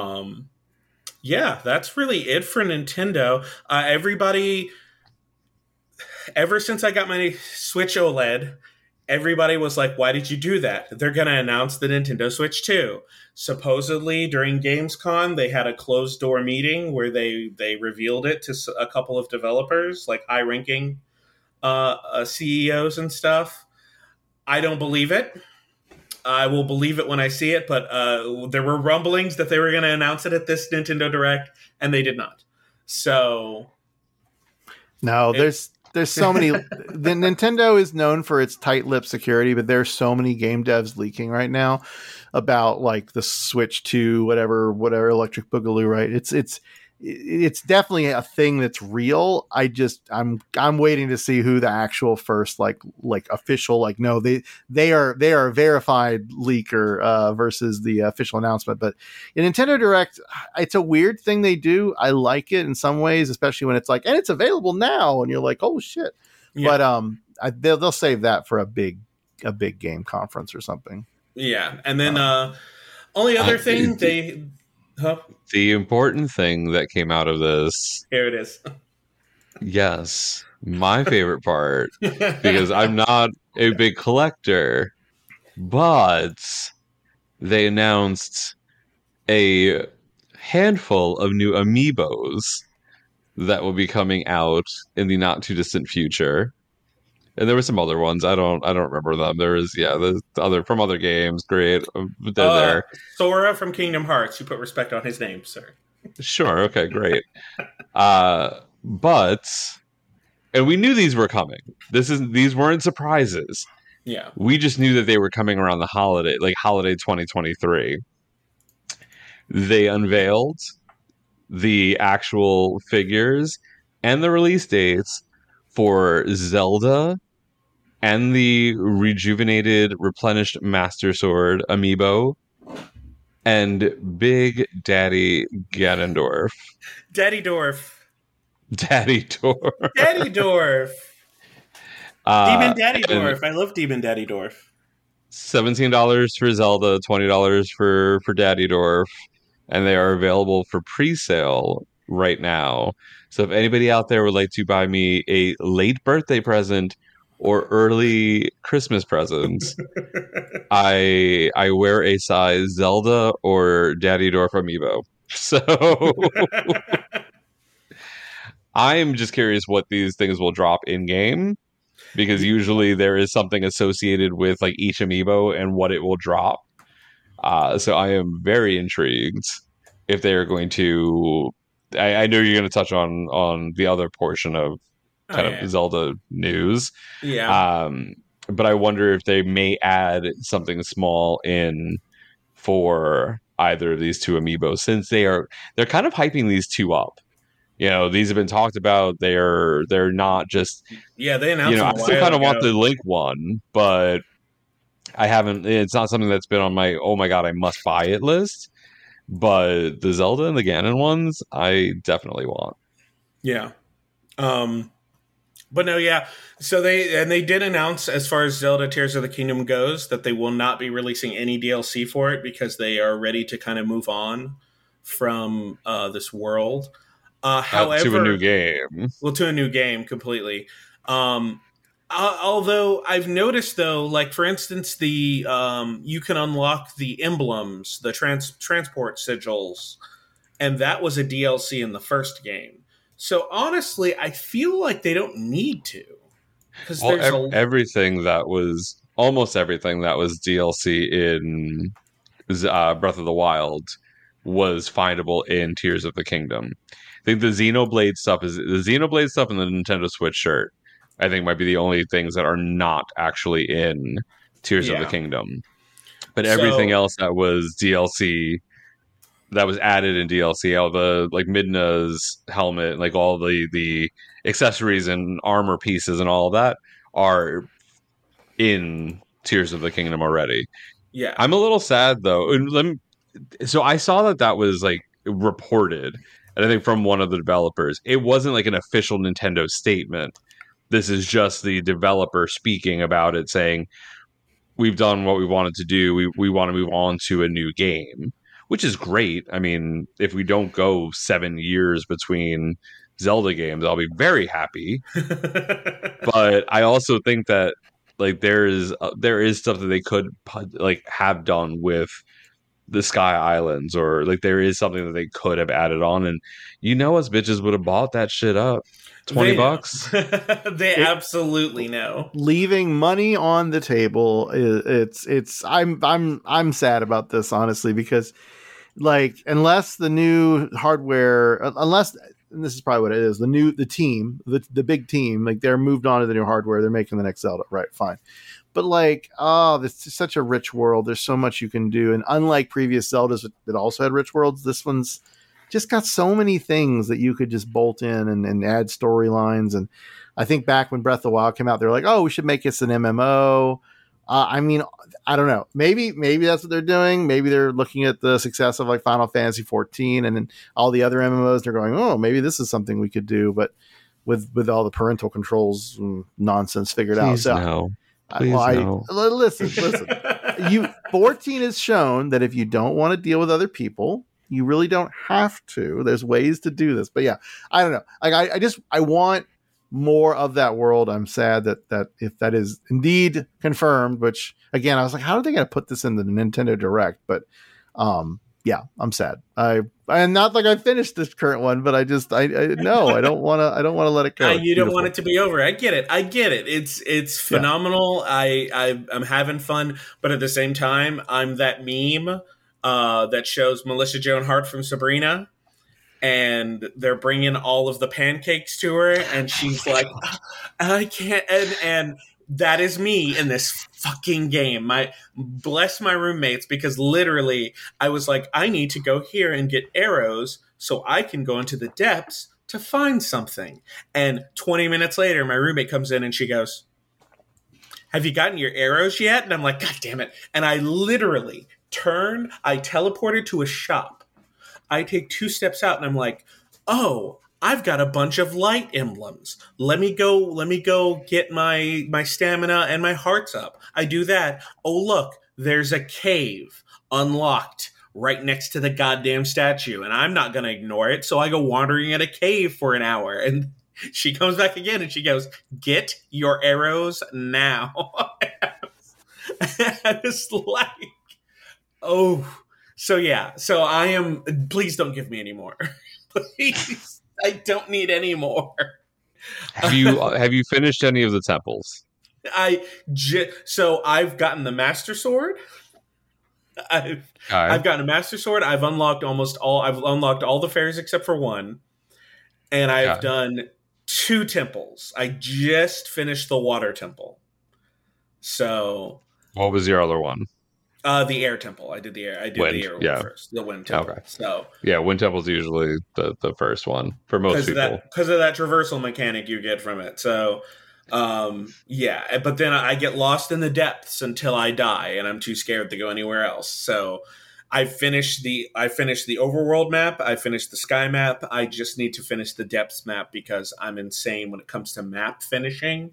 that's really it for Nintendo. Everybody, ever since I got my Switch OLED, everybody was like, why did you do that? They're going to announce the Nintendo Switch 2. Supposedly, during Gamescom, they had a closed-door meeting where they revealed it to a couple of developers, like high-ranking CEOs and stuff. I don't believe it. I will believe it when I see it, but there were rumblings that they were going to announce it at this Nintendo Direct, and they did not. So... No, there's so many. The Nintendo is known for its tight-lipped security, but there's so many game devs leaking right now about the Switch 2, whatever Electric Boogaloo, right? It's definitely a thing that's real. I'm waiting to see who the actual first official no, they are a verified leaker versus the official announcement. But in Nintendo Direct, it's a weird thing they do. I like it in some ways, especially when it's and it's available now, and you're like, oh shit. Yeah. But they'll save that for a big game conference or something. Yeah, and then only other thing they. Huh? The important thing that came out of this. Here it is. Yes, my favorite part, because I'm not a big collector, but they announced a handful of new amiibos that will be coming out in the not too distant future. And there were some other ones. I don't remember them. There's other from other games. Great. They're there. Sora from Kingdom Hearts. You put respect on his name, sir. Sure. Okay. Great. And we knew these were coming. These weren't surprises. Yeah. We just knew that they were coming around the holiday 2023. They unveiled the actual figures and the release dates for Zelda and the rejuvenated, replenished Master Sword amiibo and Big Daddy Ganondorf. Daddy Dwarf. Daddy Dwarf. Daddy Dwarf. Demon Daddy Dwarf. I love Demon Daddy Dwarf. $17 for Zelda, $20 for Daddy Dwarf, and they are available for pre-sale right now. So if anybody out there would like to buy me a late birthday present or early Christmas present, I wear a size Zelda or Daddy Dwarf amiibo. So I am just curious what these things will drop in game, because usually there is something associated with like each amiibo and what it will drop. So I am very intrigued if they are going to. I know you're going to touch on the other portion of kind of Zelda news. Yeah. But I wonder if they may add something small in for either of these two amiibos, since they're kind of hyping these two up. You know, these have been talked about. They're not just. Yeah, they announced. You know, I still kind of want the Link one, but I haven't. It's not something that's been on my oh my god I must buy it list. But the Zelda and the Ganon ones, I definitely want. Yeah. But no, yeah. So they did announce, as far as Zelda Tears of the Kingdom goes, that they will not be releasing any DLC for it because they are ready to kind of move on from this world. However, to a new game. Well, to a new game completely. Although I've noticed, though, like for instance, the you can unlock the emblems, the transport sigils, and that was a DLC in the first game. So honestly, I feel like they don't need to, because there's everything that was almost everything that was DLC in Breath of the Wild was findable in Tears of the Kingdom. I think the Xenoblade stuff and the Nintendo Switch shirt, I think, might be the only things that are not actually in Tears of the Kingdom. But everything else that was DLC, that was added in DLC, all the like Midna's helmet, like all the accessories and armor pieces and all of that are in Tears of the Kingdom already. Yeah, I'm a little sad though. So I saw that was like reported, and I think from one of the developers. It wasn't like an official Nintendo statement. This is just the developer speaking about it, saying, we've done what we wanted to do. We want to move on to a new game, which is great. I mean, if we don't go 7 years between Zelda games, I'll be very happy. But I also think that like there is stuff that they could like have done with the Sky Islands, or like there is something that they could have added on, and us bitches would have bought that shit up. $20. They absolutely know. Leaving money on the table I'm sad about this, honestly, because like unless the new hardware, and this is probably what it is, the big team, like they're moved on to the new hardware, they're making the next Zelda, right? Fine. But like, this is such a rich world. There's so much you can do. And unlike previous Zeldas that also had rich worlds, this one's just got so many things that you could just bolt in and add storylines. And I think back when Breath of the Wild came out, they were like, oh, we should make this an MMO. I mean, I don't know. Maybe that's what they're doing. Maybe they're looking at the success of like Final Fantasy 14 and then all the other MMOs. They're going, oh, maybe this is something we could do. But with all the parental controls nonsense figured out. So, no. Please no. Listen. 14 has shown that if you don't want to deal with other people, you really don't have to. There's ways to do this. But yeah, I don't know. Like I want more of that world. I'm sad that if that is indeed confirmed, which again, I was like, how are they going to put this in the Nintendo Direct? But yeah, I'm sad. And not like I finished this current one, but I don't want to let it go. You don't want it to be over. I get it. It's phenomenal. Yeah. I'm having fun, but at the same time, I'm that meme that shows Melissa Joan Hart from Sabrina, and they're bringing all of the pancakes to her, and she's like, I can't. And That is me in this fucking game. Bless my roommates, because literally I was like, I need to go here and get arrows so I can go into the depths to find something. And 20 minutes later, my roommate comes in and she goes, have you gotten your arrows yet? And I'm like, God damn it. And I literally I teleported to a shop. I take 2 steps out and I'm like, oh, I've got a bunch of light emblems. Let me go get my stamina and my hearts up. I do that. Oh, look, there's a cave unlocked right next to the goddamn statue. And I'm not going to ignore it. So I go wandering in a cave for an hour. And she comes back again and she goes, get your arrows now. I was like, oh. So yeah. So I am, please don't give me any more. Please. I don't need any more. Have you finished any of the temples? So I've gotten the Master Sword. I've gotten a Master Sword. I've unlocked all the fairies except for one. And I've done 2 temples. I just finished the water temple. So what was your other one? The air temple. I did the air one first. The wind temple. Okay. So yeah, wind temple is usually the first one for most people because of that traversal mechanic you get from it. So yeah, but then I get lost in the depths until I die, and I'm too scared to go anywhere else. So I finished the overworld map. I finished the sky map. I just need to finish the depths map because I'm insane when it comes to map finishing.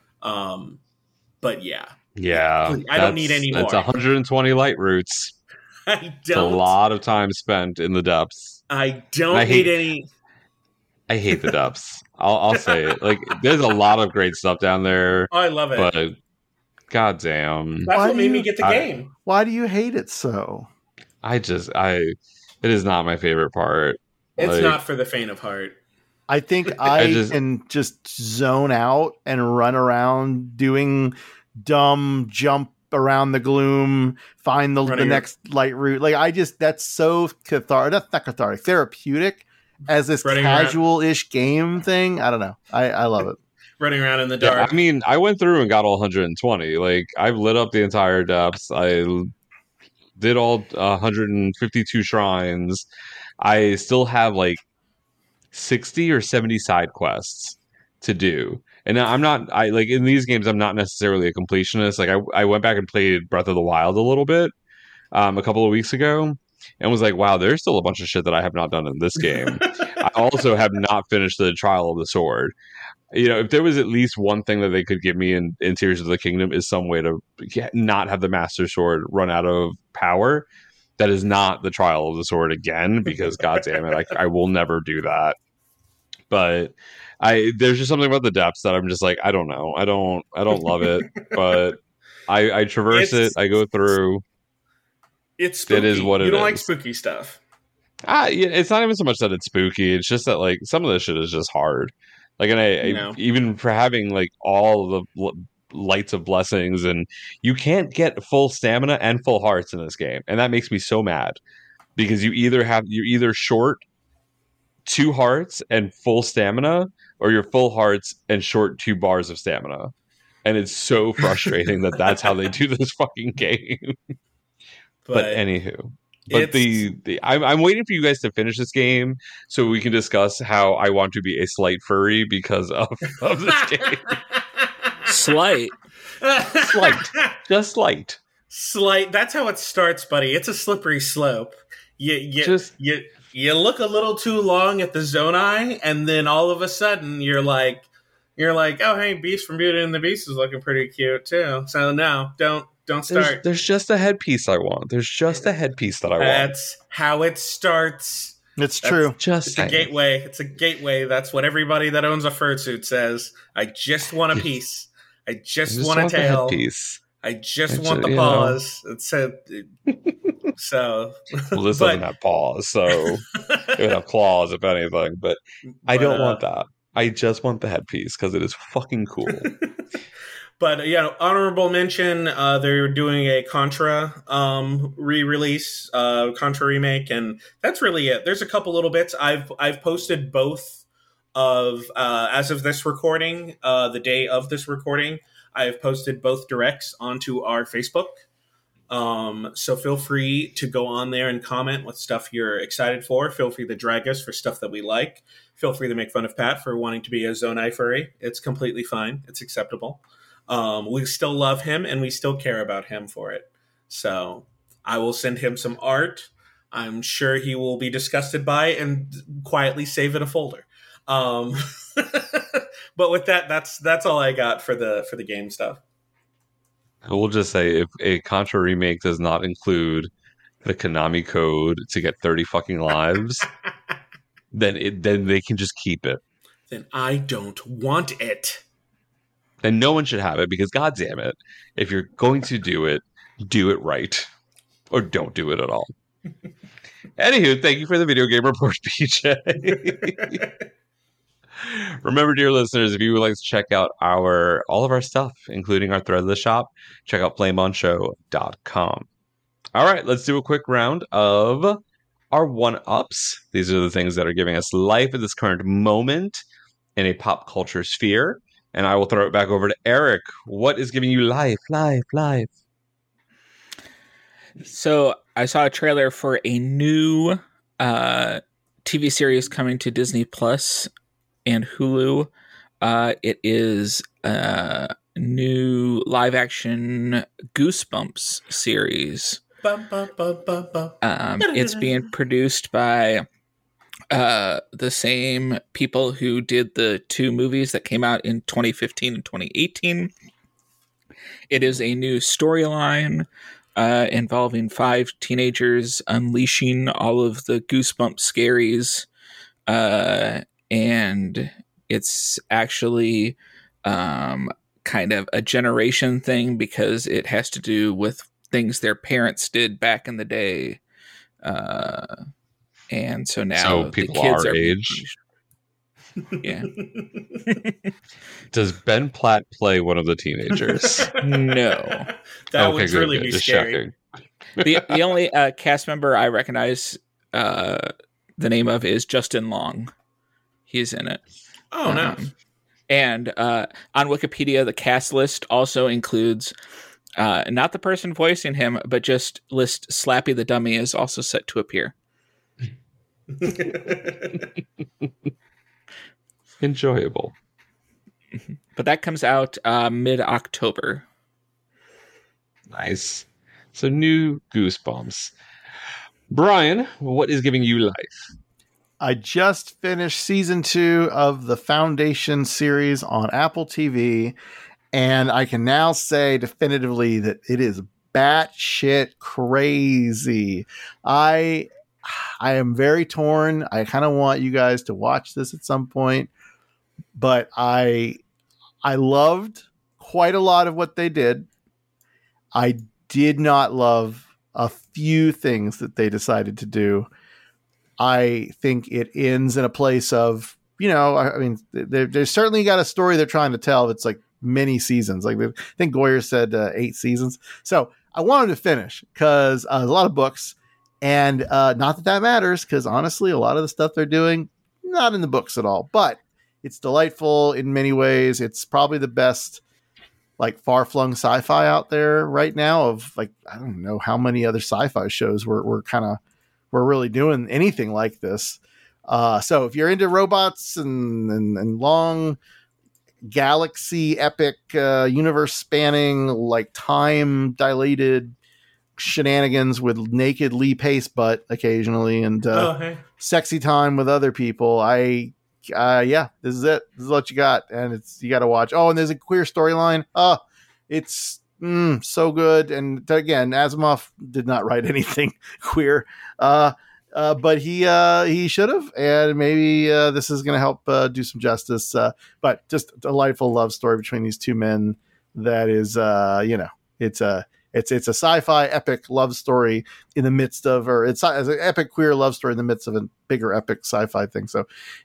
But yeah. Yeah, I don't need any more. It's 120 light routes. I don't. It's a lot of time spent in the depths. I don't need any. I hate the depths. I'll say it. Like, there's a lot of great stuff down there. Oh, I love it. But goddamn, that's what made me get the game. Why do you hate it so? It is not my favorite part. It's not for the faint of heart. I think I can just zone out and run around doing dumb jump around the gloom, find the next light route. Like that's so cathartic. That's not cathartic. Therapeutic as this casual-ish game thing. I don't know. I love it. Running around in the dark. Yeah, I mean, I went through and got all 120. Like, I've lit up the entire depths. I did all 152 shrines. I still have like 60 or 70 side quests to do. And in these games, I'm not necessarily a completionist. Like, I went back and played Breath of the Wild a little bit a couple of weeks ago and was like, wow, there's still a bunch of shit that I have not done in this game. I also have not finished the Trial of the Sword. You know, if there was at least one thing that they could give me in Tears of the Kingdom is some way to not have the Master Sword run out of power. That is not the Trial of the Sword again, because God damn it, I will never do that. But there's just something about the depths that I'm just like, I don't know. I don't love it, but I traverse it. I go through. It's spooky. It is what it is. You don't like spooky stuff. Yeah, it's not even so much that it's spooky. It's just that like some of this shit is just hard. Like, and I even for having like all of the lights of blessings, and you can't get full stamina and full hearts in this game, and that makes me so mad because you're either short 2 hearts and full stamina, or you're full hearts and short 2 bars of stamina, and it's so frustrating that that's how they do this fucking game. But anywho. But I'm waiting for you guys to finish this game so we can discuss how I want to be a slight furry because of this game. Slight. Just slight. Slight. That's how it starts, buddy. It's a slippery slope. You look a little too long at the Zonai, and then all of a sudden you're like, oh hey, Beast from Beauty and the Beast is looking pretty cute too. So no, don't start. There's just a headpiece I want. There's just a headpiece that I want. That's how it starts. It's true. It's a gateway. It's a gateway. That's what everybody that owns a fursuit says. I just want a piece. I just want a tail. I just want the paws. So. Well, this doesn't have paws, so it would have claws if anything. But I don't want that. I just want the headpiece because it is fucking cool. But honorable mention. They're doing a Contra re-release, Contra remake, and that's really it. There's a couple little bits. I've posted both of as of this recording, the day of this recording. I have posted both directs onto our Facebook. So feel free to go on there and comment what stuff you're excited for. Feel free to drag us for stuff that we like. Feel free to make fun of Pat for wanting to be a Zonai furry. It's completely fine. It's acceptable. We still love him and we still care about him for it. So I will send him some art. I'm sure he will be disgusted by it and quietly save in a folder. But with that, that's all I got for the game stuff. We'll just say if a Contra remake does not include the Konami code to get 30 fucking lives, then they can just keep it. Then I don't want it. And no one should have it because, goddamn it, if you're going to do it right, or don't do it at all. Anywho, thank you for the Video Game Report, PJ. Remember, dear listeners, if you would like to check out all of our stuff, including our Threadless shop, check out flameonshow.com. All right, let's do a quick round of our one-ups. These are the things that are giving us life at this current moment in a pop culture sphere. And I will throw it back over to Eric. What is giving you life? So I saw a trailer for a new TV series coming to Disney Plus and Hulu. It is a new live action Goosebumps series. It's being produced by the same people who did the two movies that came out in 2015 and 2018. It is a new storyline involving 5 teenagers unleashing all of the Goosebumps scaries. And it's actually kind of a generation thing because it has to do with things their parents did back in the day. And so now people the kids our are age. Yeah. Does Ben Platt play one of the teenagers? No. That would really be Just scary. checking. The only cast member I recognize the name of is Justin Long. He's in it. Oh, no. And on Wikipedia, the cast list also includes not the person voicing him, but just list Slappy the Dummy is also set to appear. Enjoyable. But that comes out mid-October. Nice. So new Goosebumps. Brian, what is giving you life? I just finished season 2 of the Foundation series on Apple TV, and I can now say definitively that it is batshit crazy. I am very torn. I kind of want you guys to watch this at some point, but I loved quite a lot of what they did. I did not love a few things that they decided to do. I think it ends in a place of, I mean, they've certainly got a story they're trying to tell. It's like many seasons. Like I think Goyer said 8 seasons. So I wanted to finish because a lot of books, and not that matters, because honestly, a lot of the stuff they're doing, not in the books at all. But it's delightful in many ways. It's probably the best like far-flung sci-fi out there right now. Of like, I don't know how many other sci-fi shows we're really doing anything like this. So if you're into robots and long galaxy epic, universe spanning, like time dilated shenanigans with naked Lee Pace butt occasionally and sexy time with other people, this is it. This is what you got. And you got to watch. Oh, and there's a queer storyline. It's so good. And again, Asimov did not write anything queer. But he should have, and maybe this is going to help do some justice. But just a delightful love story between these two men. That is, it's a sci-fi epic love story in the midst of, or it's an epic queer love story in the midst of a bigger epic sci-fi thing. So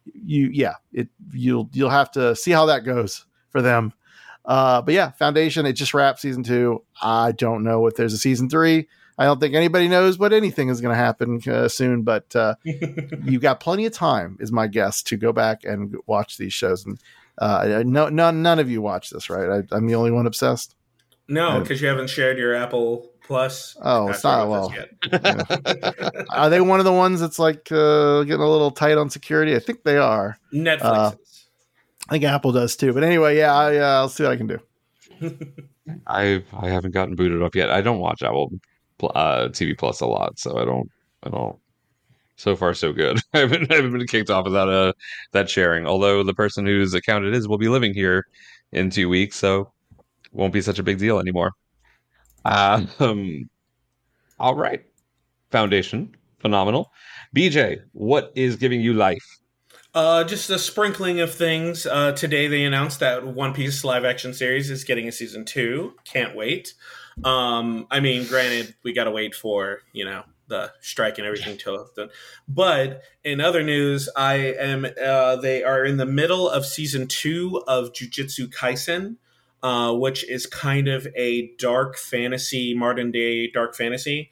you'll have to see how that goes for them. But yeah, Foundation, it just wrapped season 2. I don't know if there's a season 3. I don't think anybody knows what anything is going to happen soon, but you've got plenty of time, is my guess, to go back and watch these shows. And No, none of you watch this, right? I'm the only one obsessed. No, because you haven't shared your Apple Plus. Oh, it's not well. Are they one of the ones that's like getting a little tight on security? I think they are. Netflix. I think Apple does too. But anyway, yeah, I'll see what I can do. I haven't gotten booted up yet. I don't watch Apple TV Plus a lot, so I don't. So far, so good. I haven't been kicked off of that sharing. Although the person whose account it is will be living here in 2 weeks, so it won't be such a big deal anymore. All right, Foundation, phenomenal. BJ, what is giving you life? Just a sprinkling of things. Today they announced that One Piece live action series is getting a season 2. Can't wait. I mean, granted, we got to wait for, the strike and everything till then. But in other news, they are in the middle of season 2 of Jujutsu Kaisen, which is kind of a dark fantasy, modern day dark fantasy.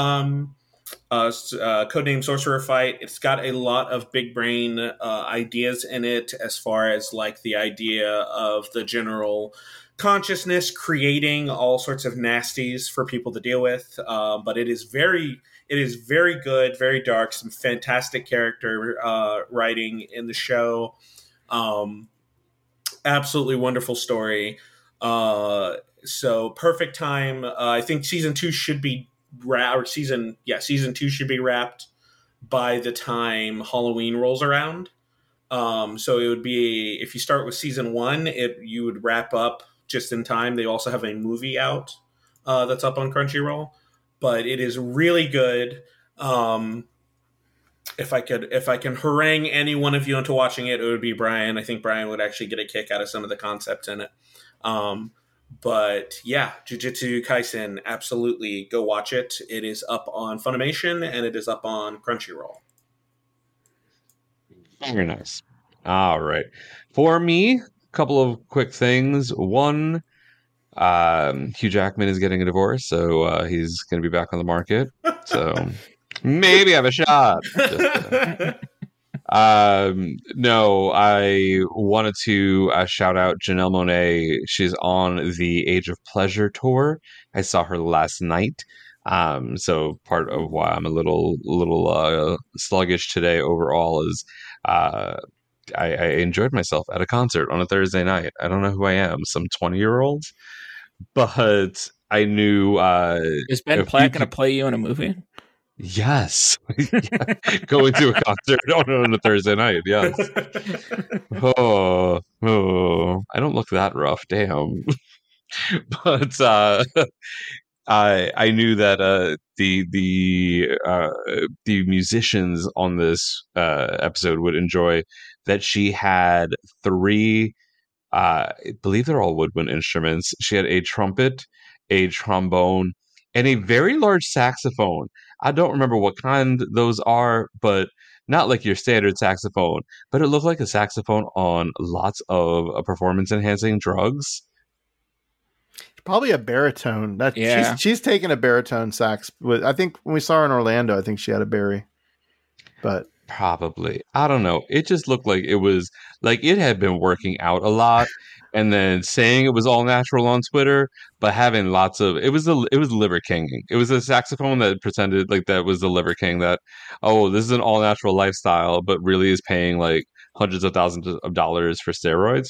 Codename Sorcerer Fight. It's got a lot of big brain ideas in it, as far as like the idea of the general consciousness creating all sorts of nasties for people to deal with. But it is very good, very dark. Some fantastic character writing in the show. Absolutely wonderful story. So perfect time. I think season 2 should be season 2 should be wrapped by the time Halloween rolls around. So it would be, if you start with season 1, you would wrap up just in time. They also have a movie out that's up on Crunchyroll, but it is really good. If I can harangue any one of you into watching it, it would be Brian. I think Brian would actually get a kick out of some of the concepts in it. But yeah, Jujutsu Kaisen, absolutely go watch it. It is up on Funimation and it is up on Crunchyroll. Very nice. All right. For me, a couple of quick things. One, Hugh Jackman is getting a divorce, so he's going to be back on the market. So maybe have a shot. No, I wanted to shout out Janelle Monáe. She's on the Age of Pleasure tour. I saw her last night. So part of why I'm a little sluggish today overall is I enjoyed myself at a concert on a Thursday night. I don't know who I am, some 20-year-old, but I knew. Is Ben Platt going to play you in a movie? Yes. Going to a concert on a Thursday night. Yes. Oh, I don't look that rough. Damn. But I knew that the musicians on this episode would enjoy that she had 3. I believe they're all woodwind instruments. She had a trumpet, a trombone, and a very large saxophone. I don't remember what kind those are, but not like your standard saxophone. But it looked like a saxophone on lots of performance-enhancing drugs. Probably a baritone. She's taken a baritone sax. I think when we saw her in Orlando, I think she had a bari. But probably, I don't know. It just looked like it was like it had been working out a lot, and then saying it was all natural on Twitter, but having lots of it was Liver Kinging. It was a saxophone that pretended like that was the Liver King. That this is an all natural lifestyle, but really is paying like hundreds of thousands of dollars for steroids.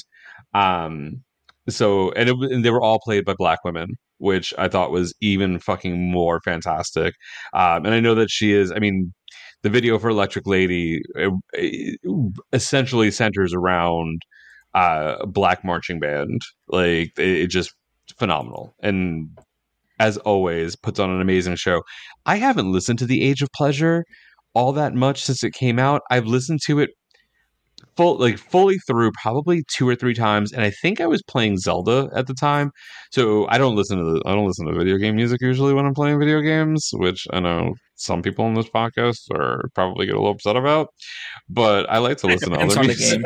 So and they were all played by Black women, which I thought was even fucking more fantastic. And I know that she is. I mean, the video for Electric Lady essentially centers around Black marching band. Like it just phenomenal, and as always puts on an amazing show. I haven't listened to The Age of Pleasure all that much since it came out. I've listened to it fully through probably 2 or 3 times, and I think I was playing Zelda at the time. So I don't listen to video game music usually when I'm playing video games, which I know some people on this podcast are probably get a little upset about, but I like to listen to other music.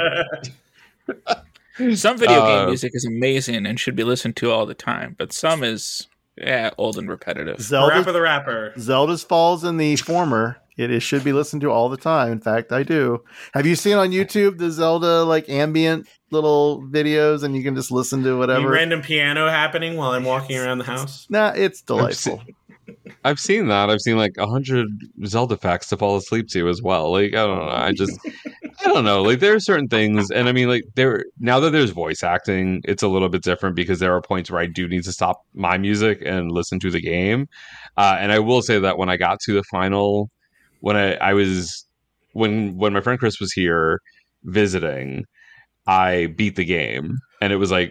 Some video game music is amazing and should be listened to all the time, but some is old and repetitive. Rapper the Rapper. Zelda's falls in the former. It should be listened to all the time. In fact, I do. Have you seen on YouTube the Zelda like ambient little videos, and you can just listen to whatever random piano happening while I'm walking around the house? Nah, it's delightful. I've seen that. I've seen like 100 Zelda facts to fall asleep to as well. Like, I don't know. I don't know. Like, there are certain things, and I mean, like, now that there's voice acting, it's a little bit different because there are points where I do need to stop my music and listen to the game. And I will say that when I got to the final, when when my friend Chris was here visiting, I beat the game, and it was like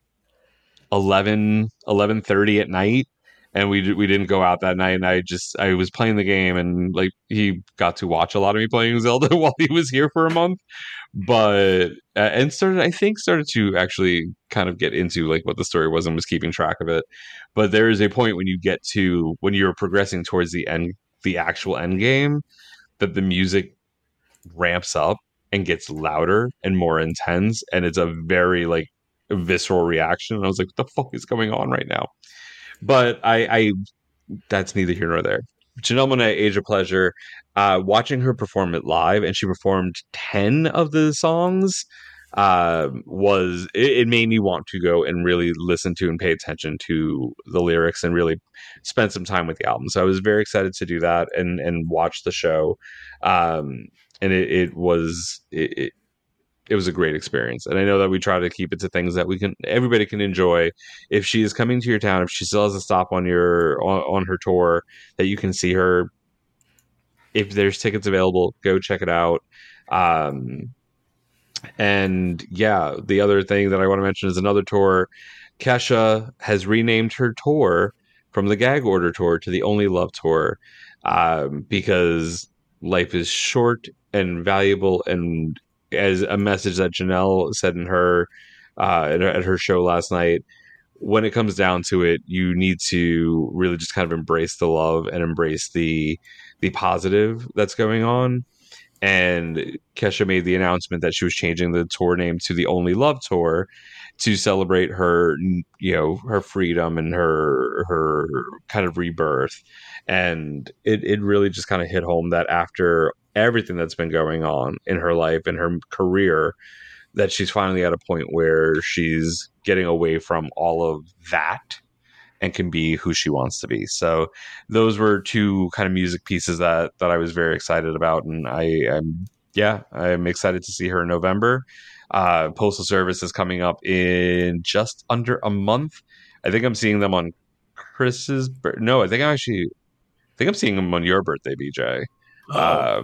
11:30 at night. And we didn't go out that night, and I was playing the game, and like he got to watch a lot of me playing Zelda while he was here for a month, but and started to actually kind of get into like what the story was and was keeping track of it. But there is a point when you're progressing towards the end, the actual end game, that the music ramps up and gets louder and more intense, and it's a very like visceral reaction. And I was like, what the fuck is going on right now? But I that's neither here nor there. Janelle Monáe, Age of Pleasure, watching her perform it live, and she performed 10 of the songs, it made me want to go and really listen to and pay attention to the lyrics and really spend some time with the album. So I was very excited to do that and watch the show. And it was a great experience. And I know that we try to keep it to things that everybody can enjoy. If she is coming to your town, if she still has a stop on her tour, that you can see her. If there's tickets available, go check it out. And yeah, the other thing that I want to mention is another tour. Kesha has renamed her tour from the Gag Order Tour to the Only Love Tour, because life is short and valuable, and as a message that Janelle said in her at her show last night, when it comes down to it, you need to really just kind of embrace the love and embrace the positive that's going on. And Kesha made the announcement that she was changing the tour name to the Only Love Tour to celebrate her, her freedom and her kind of rebirth. And it really just kind of hit home that after everything that's been going on in her life and her career, that she's finally at a point where she's getting away from all of that and can be who she wants to be. So those were two kind of music pieces that I was very excited about. And I'm excited to see her in November. Postal Service is coming up in just under a month. I think I'm seeing them on Chris's no, I think I'm seeing them on your birthday, BJ. Oh.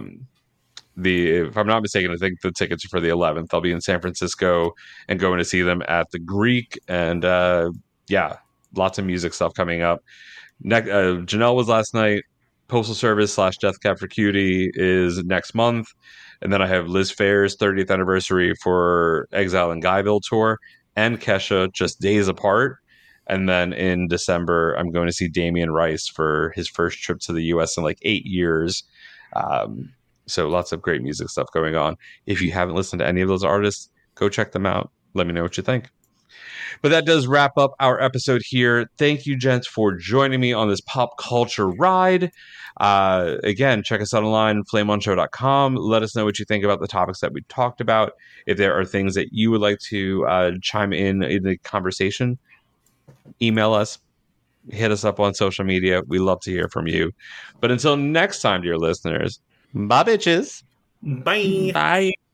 If I'm not mistaken, I think the tickets are for the 11th. I'll be in San Francisco and going to see them at the Greek. And lots of music stuff coming up. Janelle was last night. Postal Service / Death Cab for Cutie is next month. And then I have Liz Phair's 30th anniversary for Exile and Guyville tour, and Kesha just days apart. And then in December, I'm going to see Damien Rice for his first trip to the U.S. in like 8 years. So lots of great music stuff going on. If you haven't listened to any of those artists, go check them out. Let me know what you think. But that does wrap up our episode here. Thank you, gents, for joining me on this pop culture ride. Again, check us out online, flameonshow.com. Let us know what you think about the topics that we talked about. If there are things that you would like to chime in the conversation, email us, hit us up on social media. We love to hear from you. But until next time, dear listeners, bye, bitches. Bye. Bye.